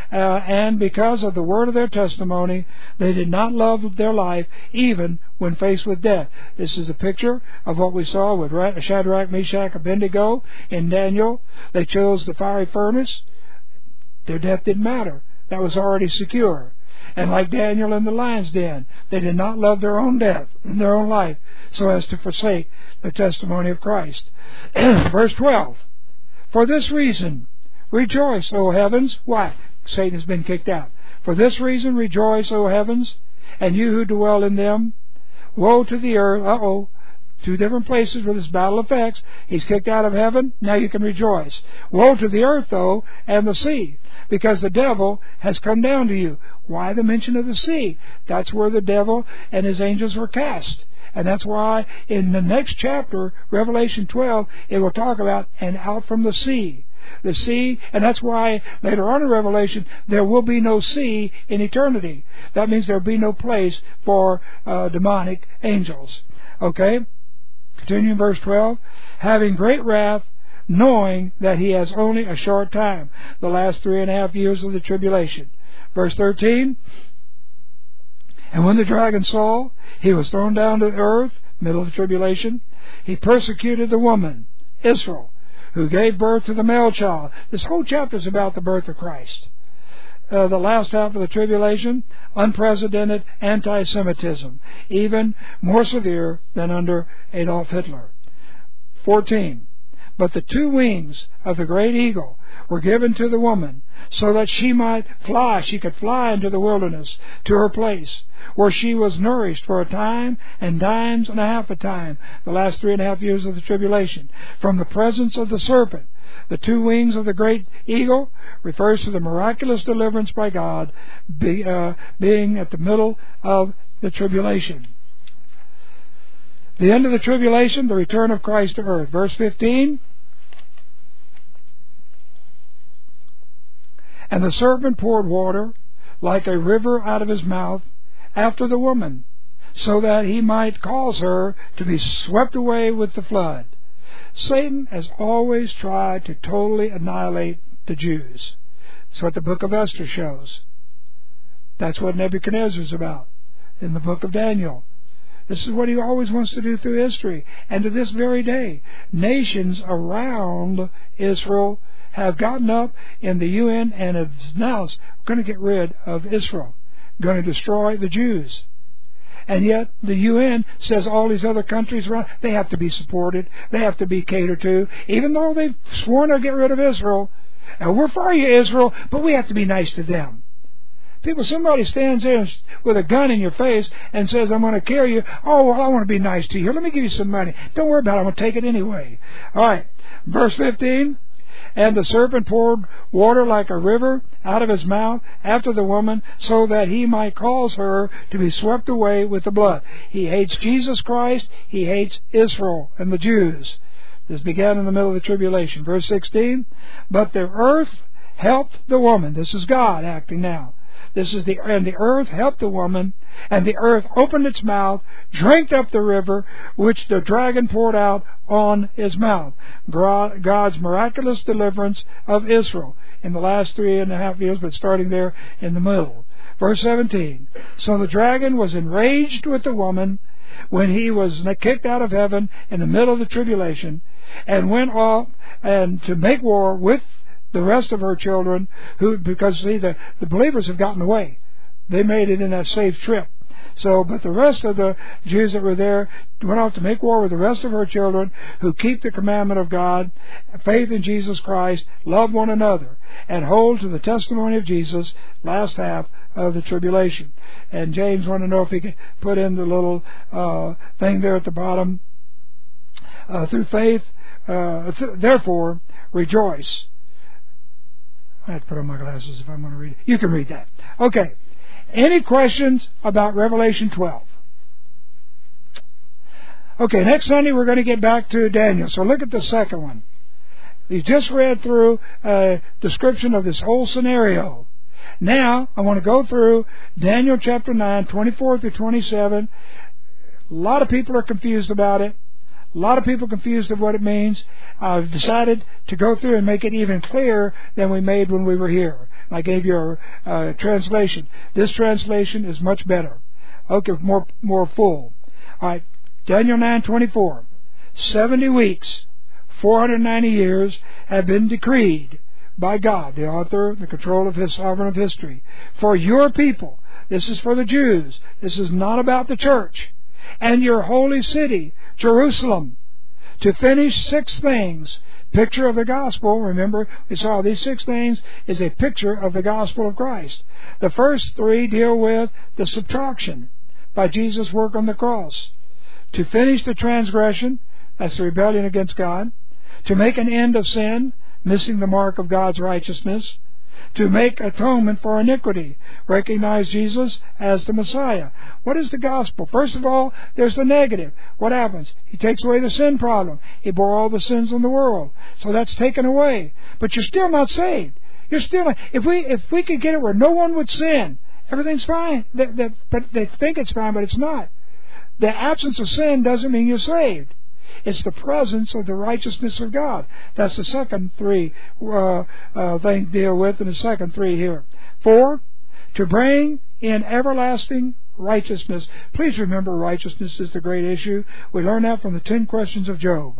and because of the word of their testimony. They did not love their life even when faced with death. This is a picture of what we saw with Shadrach, Meshach, Abednego in Daniel. They chose the fiery furnace. Their death didn't matter. That was already secure. And like Daniel in the lion's den, they did not love their own death, their own life, so as to forsake the testimony of Christ. Verse 12. For this reason, rejoice, O heavens. Why? Satan has been kicked out. For this reason, rejoice, O heavens, and you who dwell in them. Woe to the earth. Two different places where this battle affects. He's kicked out of heaven. Now you can rejoice. Woe to the earth, though, and the sea, because the devil has come down to you. Why the mention of the sea? That's where the devil and his angels were cast. And that's why in the next chapter, Revelation 12, it will talk about and out from the sea. The sea, and that's why later on in Revelation, there will be no sea in eternity. That means there will be no place for demonic angels. Okay? Continuing verse 12. Having great wrath, knowing that he has only a short time. The last 3.5 years of the tribulation. Verse 13. And when the dragon saw, he was thrown down to the earth, middle of the tribulation. He persecuted the woman, Israel, who gave birth to the male child. This whole chapter is about the birth of Christ. the last half of the tribulation, unprecedented anti-Semitism, even more severe than under Adolf Hitler. 14. But the two wings of the great eagle were given to the woman, so that she might fly. She could fly into the wilderness to her place, where she was nourished for a time and times and a half a time, the last 3.5 years of the tribulation, from the presence of the serpent. The two wings of the great eagle refers to the miraculous deliverance by God being at the middle of the tribulation. The end of the tribulation, the return of Christ to earth. Verse 15. And the serpent poured water like a river out of his mouth after the woman, so that he might cause her to be swept away with the flood. Satan has always tried to totally annihilate the Jews. That's what the book of Esther shows. That's what Nebuchadnezzar is about in the book of Daniel. This is what he always wants to do through history. And to this very day, nations around Israel have gotten up in the UN and have announced, we're going to get rid of Israel, going to destroy the Jews. And yet the UN says all these other countries around, they have to be supported, they have to be catered to, even though they've sworn to get rid of Israel. And we're for you, Israel, but we have to be nice to them. People, somebody stands there with a gun in your face and says, I'm going to kill you. Oh, well, I want to be nice to you. Here, let me give you some money. Don't worry about it. I'm going to take it anyway. All right. Verse 15. And the serpent poured water like a river out of his mouth after the woman, so that he might cause her to be swept away with the blood. He hates Jesus Christ. He hates Israel and the Jews. This began in the middle of the tribulation. Verse 16. But the earth helped the woman. This is God acting now. And the earth helped the woman, and the earth opened its mouth, drank up the river, which the dragon poured out on his mouth. God's miraculous deliverance of Israel in the last 3.5 years, but starting there in the middle. Verse 17. So the dragon was enraged with the woman when he was kicked out of heaven in the middle of the tribulation, and went off and to make war with the rest of her children, because see, the believers have gotten away. They made it in that safe trip. So, but the rest of the Jews that were there went off to make war with the rest of her children, who keep the commandment of God, faith in Jesus Christ, love one another, and hold to the testimony of Jesus, last half of the tribulation. And James wanted to know if he could put in the little thing there at the bottom. Through faith, therefore, rejoice. I have to put on my glasses if I'm going to read it. You can read that. Okay. Any questions about Revelation 12? Okay, next Sunday we're going to get back to Daniel. So look at the second one. We just read through a description of this whole scenario. Now, I want to go through Daniel chapter 9, 24 through 27. A lot of people are confused about it. A lot of people confused of what it means. I've decided to go through and make it even clearer than we made when we were here. I gave you a translation. This translation is much better. Okay, more full. All right, Daniel 9:24. 70 weeks, 490 years have been decreed by God, the author, the control of His sovereign of history, for your people. This is for the Jews. This is not about the church. And your holy city, Jerusalem, to finish 6 things. Picture of the gospel. Remember, we saw these 6 things is a picture of the gospel of Christ. The first 3 deal with the subtraction by Jesus' work on the cross. To finish the transgression, that's the rebellion against God. To make an end of sin, missing the mark of God's righteousness. To make atonement for iniquity, recognize Jesus as the Messiah. What is the gospel? First of all, there's the negative. What happens? He takes away the sin problem. He bore all the sins in the world. So that's taken away. But you're still not saved. You're still not. If we could get it where no one would sin, everything's fine. But they think it's fine, but it's not. The absence of sin doesn't mean you're saved. It's the presence of the righteousness of God. That's the second 3 things deal with, and the second 3 here. 4, to bring in everlasting righteousness. Please remember, righteousness is the great issue. We learn that from the 10 questions of Job.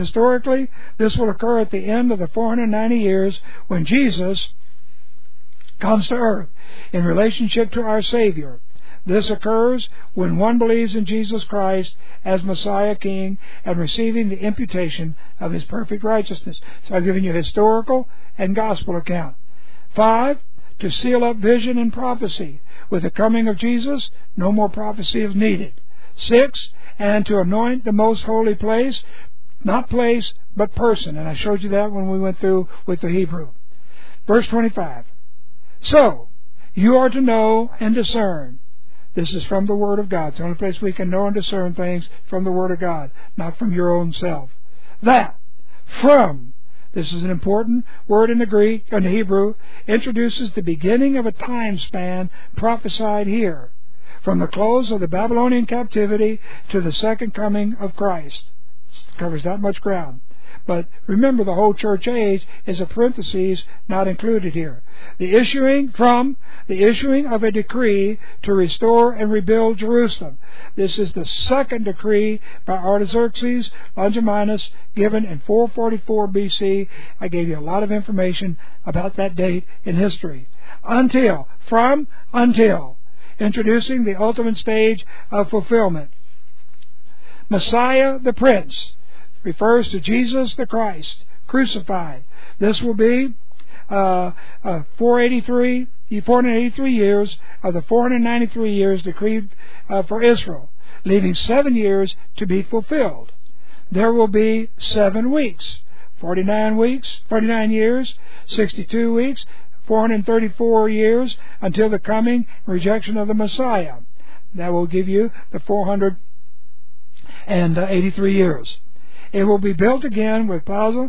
Historically, this will occur at the end of the 490 years when Jesus comes to earth in relationship to our Savior. This occurs when one believes in Jesus Christ as Messiah King and receiving the imputation of His perfect righteousness. So I've given you historical and gospel account. 5, to seal up vision and prophecy. With the coming of Jesus, no more prophecy is needed. 6, and to anoint the most holy place, not place, but person. And I showed you that when we went through with the Hebrew. Verse 25. So, you are to know and discern. This is from the Word of God. It's the only place we can know and discern things from the Word of God, not from your own self. That, from, this is an important word in the Greek, in the Hebrew, introduces the beginning of a time span prophesied here, from the close of the Babylonian captivity to the second coming of Christ. It covers that much ground. But remember, the whole church age is a parenthesis not included here. The issuing of a decree to restore and rebuild Jerusalem. This is the second decree by Artaxerxes Longimanus, given in 444 BC. I gave you a lot of information about that date in history. Until, introducing the ultimate stage of fulfillment. Messiah the Prince refers to Jesus the Christ, crucified. This will be 483 years of the 493 years decreed for Israel, leaving 7 years to be fulfilled. There will be 7 weeks, 49 years, 62 weeks, 434 years until the coming rejection of the Messiah. That will give you the 483 years. It will be built again with plaza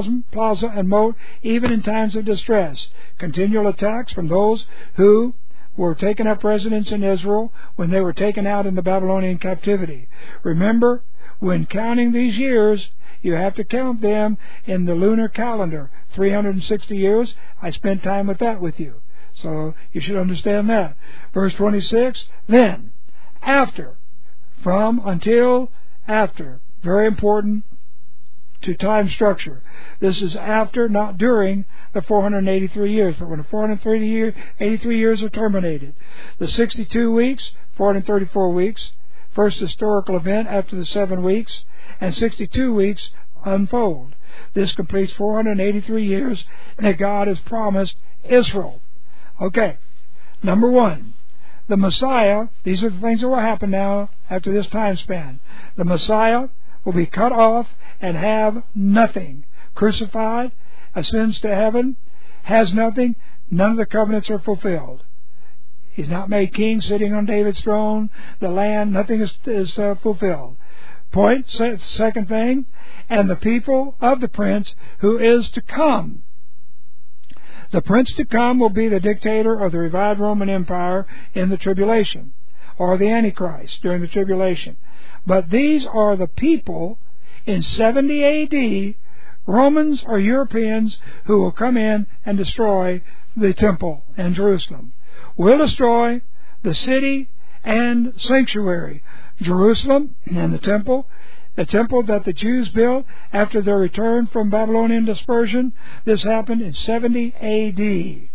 and moat, even in times of distress. Continual attacks from those who were taken up residence in Israel when they were taken out in the Babylonian captivity. Remember, when counting these years, you have to count them in the lunar calendar. 360 years, I spent time with that with you. So you should understand that. Verse 26, then, after, from, until, after. Very important to time structure. This is after, not during, the 483 years. But when the 483 years are terminated, the 62 weeks, 434 weeks, first historical event after the 7 weeks, and 62 weeks unfold. This completes 483 years that God has promised Israel. Okay, number 1. The Messiah, these are the things that will happen now after this time span. The Messiah will be cut off and have nothing. Crucified, ascends to heaven, has nothing. None of the covenants are fulfilled. He's not made king, sitting on David's throne. The land, nothing is fulfilled. Point, second thing, and the people of the prince who is to come. The prince to come will be the dictator of the revived Roman Empire in the tribulation, or the Antichrist during the tribulation. But these are the people in 70 A.D., Romans or Europeans, who will come in and destroy the temple and Jerusalem. Will destroy the city and sanctuary, Jerusalem and the temple that the Jews built after their return from Babylonian dispersion. This happened in 70 A.D.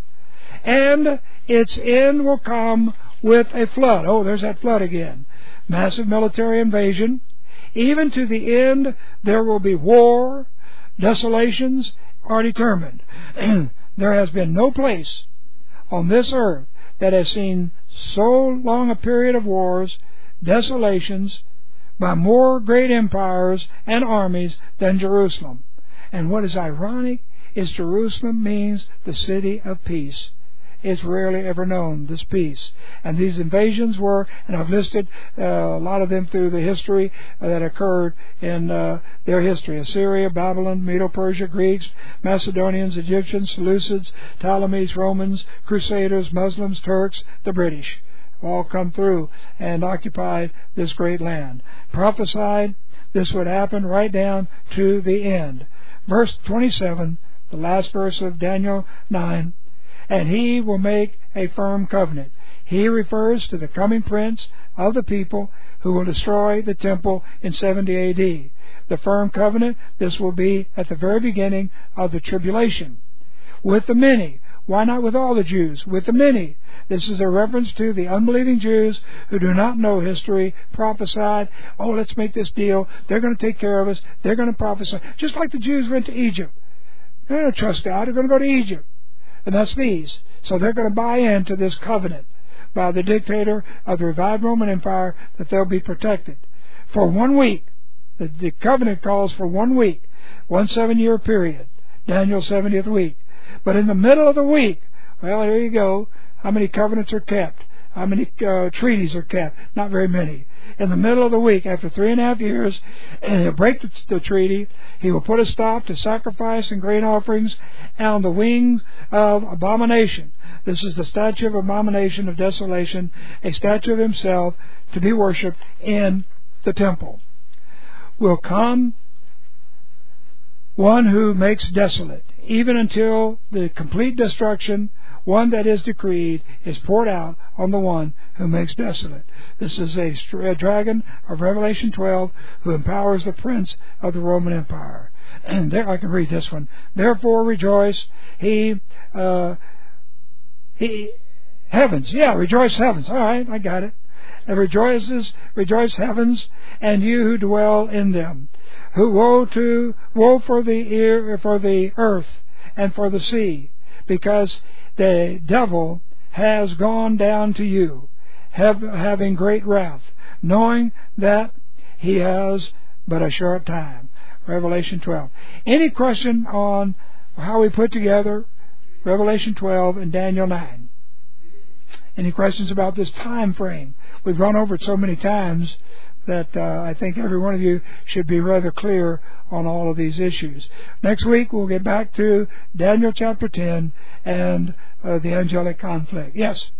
And its end will come with a flood. Oh, there's that flood again. Massive military invasion. Even to the end, there will be war. Desolations are determined. There has been no place on this earth that has seen so long a period of wars, desolations, by more great empires and armies than Jerusalem. And what is ironic is Jerusalem means the city of peace. It's rarely ever known, this peace. And these invasions were, and I've listed a lot of them through the history that occurred in their history. Assyria, Babylon, Medo-Persia, Greeks, Macedonians, Egyptians, Seleucids, Ptolemies, Romans, Crusaders, Muslims, Turks, the British. All come through and occupied this great land. Prophesied this would happen right down to the end. Verse 27, the last verse of Daniel 9, and he will make a firm covenant. He refers to the coming prince of the people who will destroy the temple in 70 A.D. The firm covenant, this will be at the very beginning of the tribulation. With the many Why not with all the Jews? With the many. This is a reference to the unbelieving Jews who do not know history, prophesied, oh, let's make this deal. They're going to take care of us. They're going to prophesy. Just like the Jews went to Egypt. They're going to trust God. They're going to go to Egypt. And that's these. So they're going to buy into this covenant by the dictator of the revived Roman Empire that they'll be protected. For 1 week. The covenant calls for 1 week. 1 7-year period. Daniel's 70th week. But in the middle of the week, well, here you go. How many covenants are kept? How many treaties are kept? Not very many. In the middle of the week, after 3.5 years, and he'll break the treaty. He will put a stop to sacrifice and grain offerings on the wings of abomination. This is the statue of abomination of desolation, a statue of himself to be worshipped in the temple. Will come one who makes desolate, even until the complete destruction, one that is decreed, is poured out on the one who makes desolate. This is a dragon of Revelation 12 who empowers the prince of the Roman Empire. And there, I can read this one. Therefore rejoice, heavens. Yeah, rejoice heavens. All right, I got it. And rejoice heavens, and you who dwell in them. Woe for the earth and for the sea, because the devil has gone down to you, having great wrath, knowing that he has but a short time. Revelation 12. Any question on how we put together Revelation 12 and Daniel 9? Any questions about this time frame? We've run over it so many times that I think every one of you should be rather clear on all of these issues. Next week we'll get back to Daniel chapter 10 and the angelic conflict. Yes?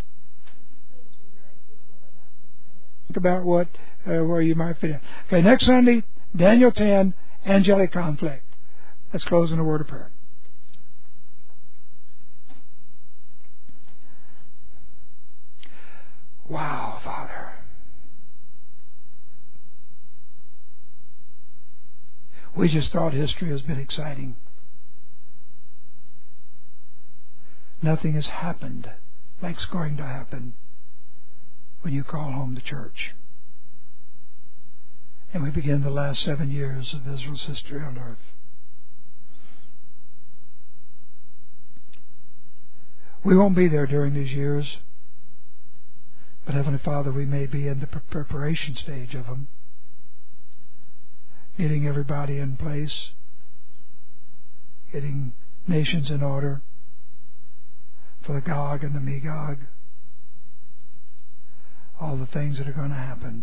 Think about where you might fit in. Okay, next Sunday, Daniel 10, angelic conflict. Let's close in a word of prayer. Wow, Father. We just thought history has been exciting. Nothing has happened like's going to happen when you call home the church. And we begin the last 7 years of Israel's history on earth. We won't be there during these years, but Heavenly Father, we may be in the preparation stage of them. Getting everybody in place, getting nations in order for the Gog and the Magog, all the things that are going to happen.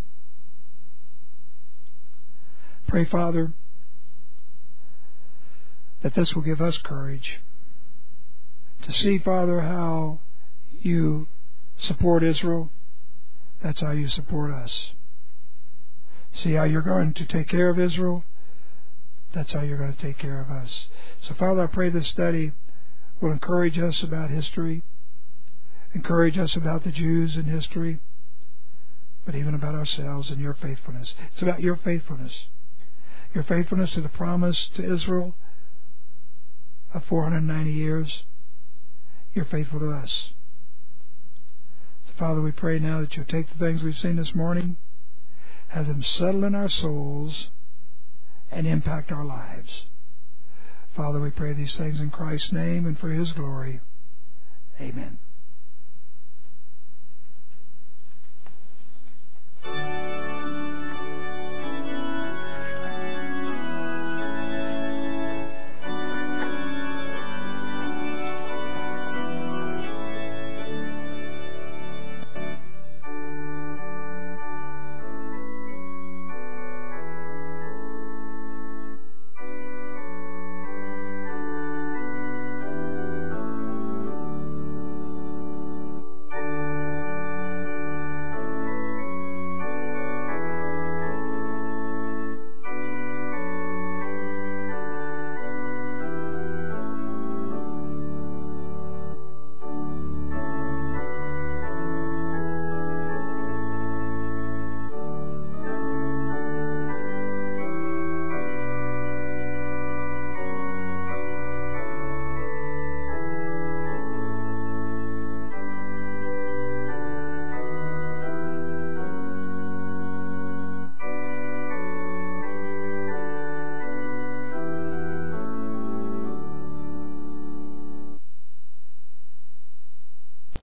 Pray, Father, that this will give us courage to see, Father, how you support Israel. That's how you support us. See how you're going to take care of Israel. That's how you're going to take care of us. So, Father, I pray this study will encourage us about history, encourage us about the Jews in history, but even about ourselves and your faithfulness. It's about your faithfulness to the promise to Israel of 490 years. You're faithful to us. So, Father, we pray now that you'll take the things we've seen this morning, have them settle in our souls and impact our lives. Father, we pray these things in Christ's name and for His glory. Amen.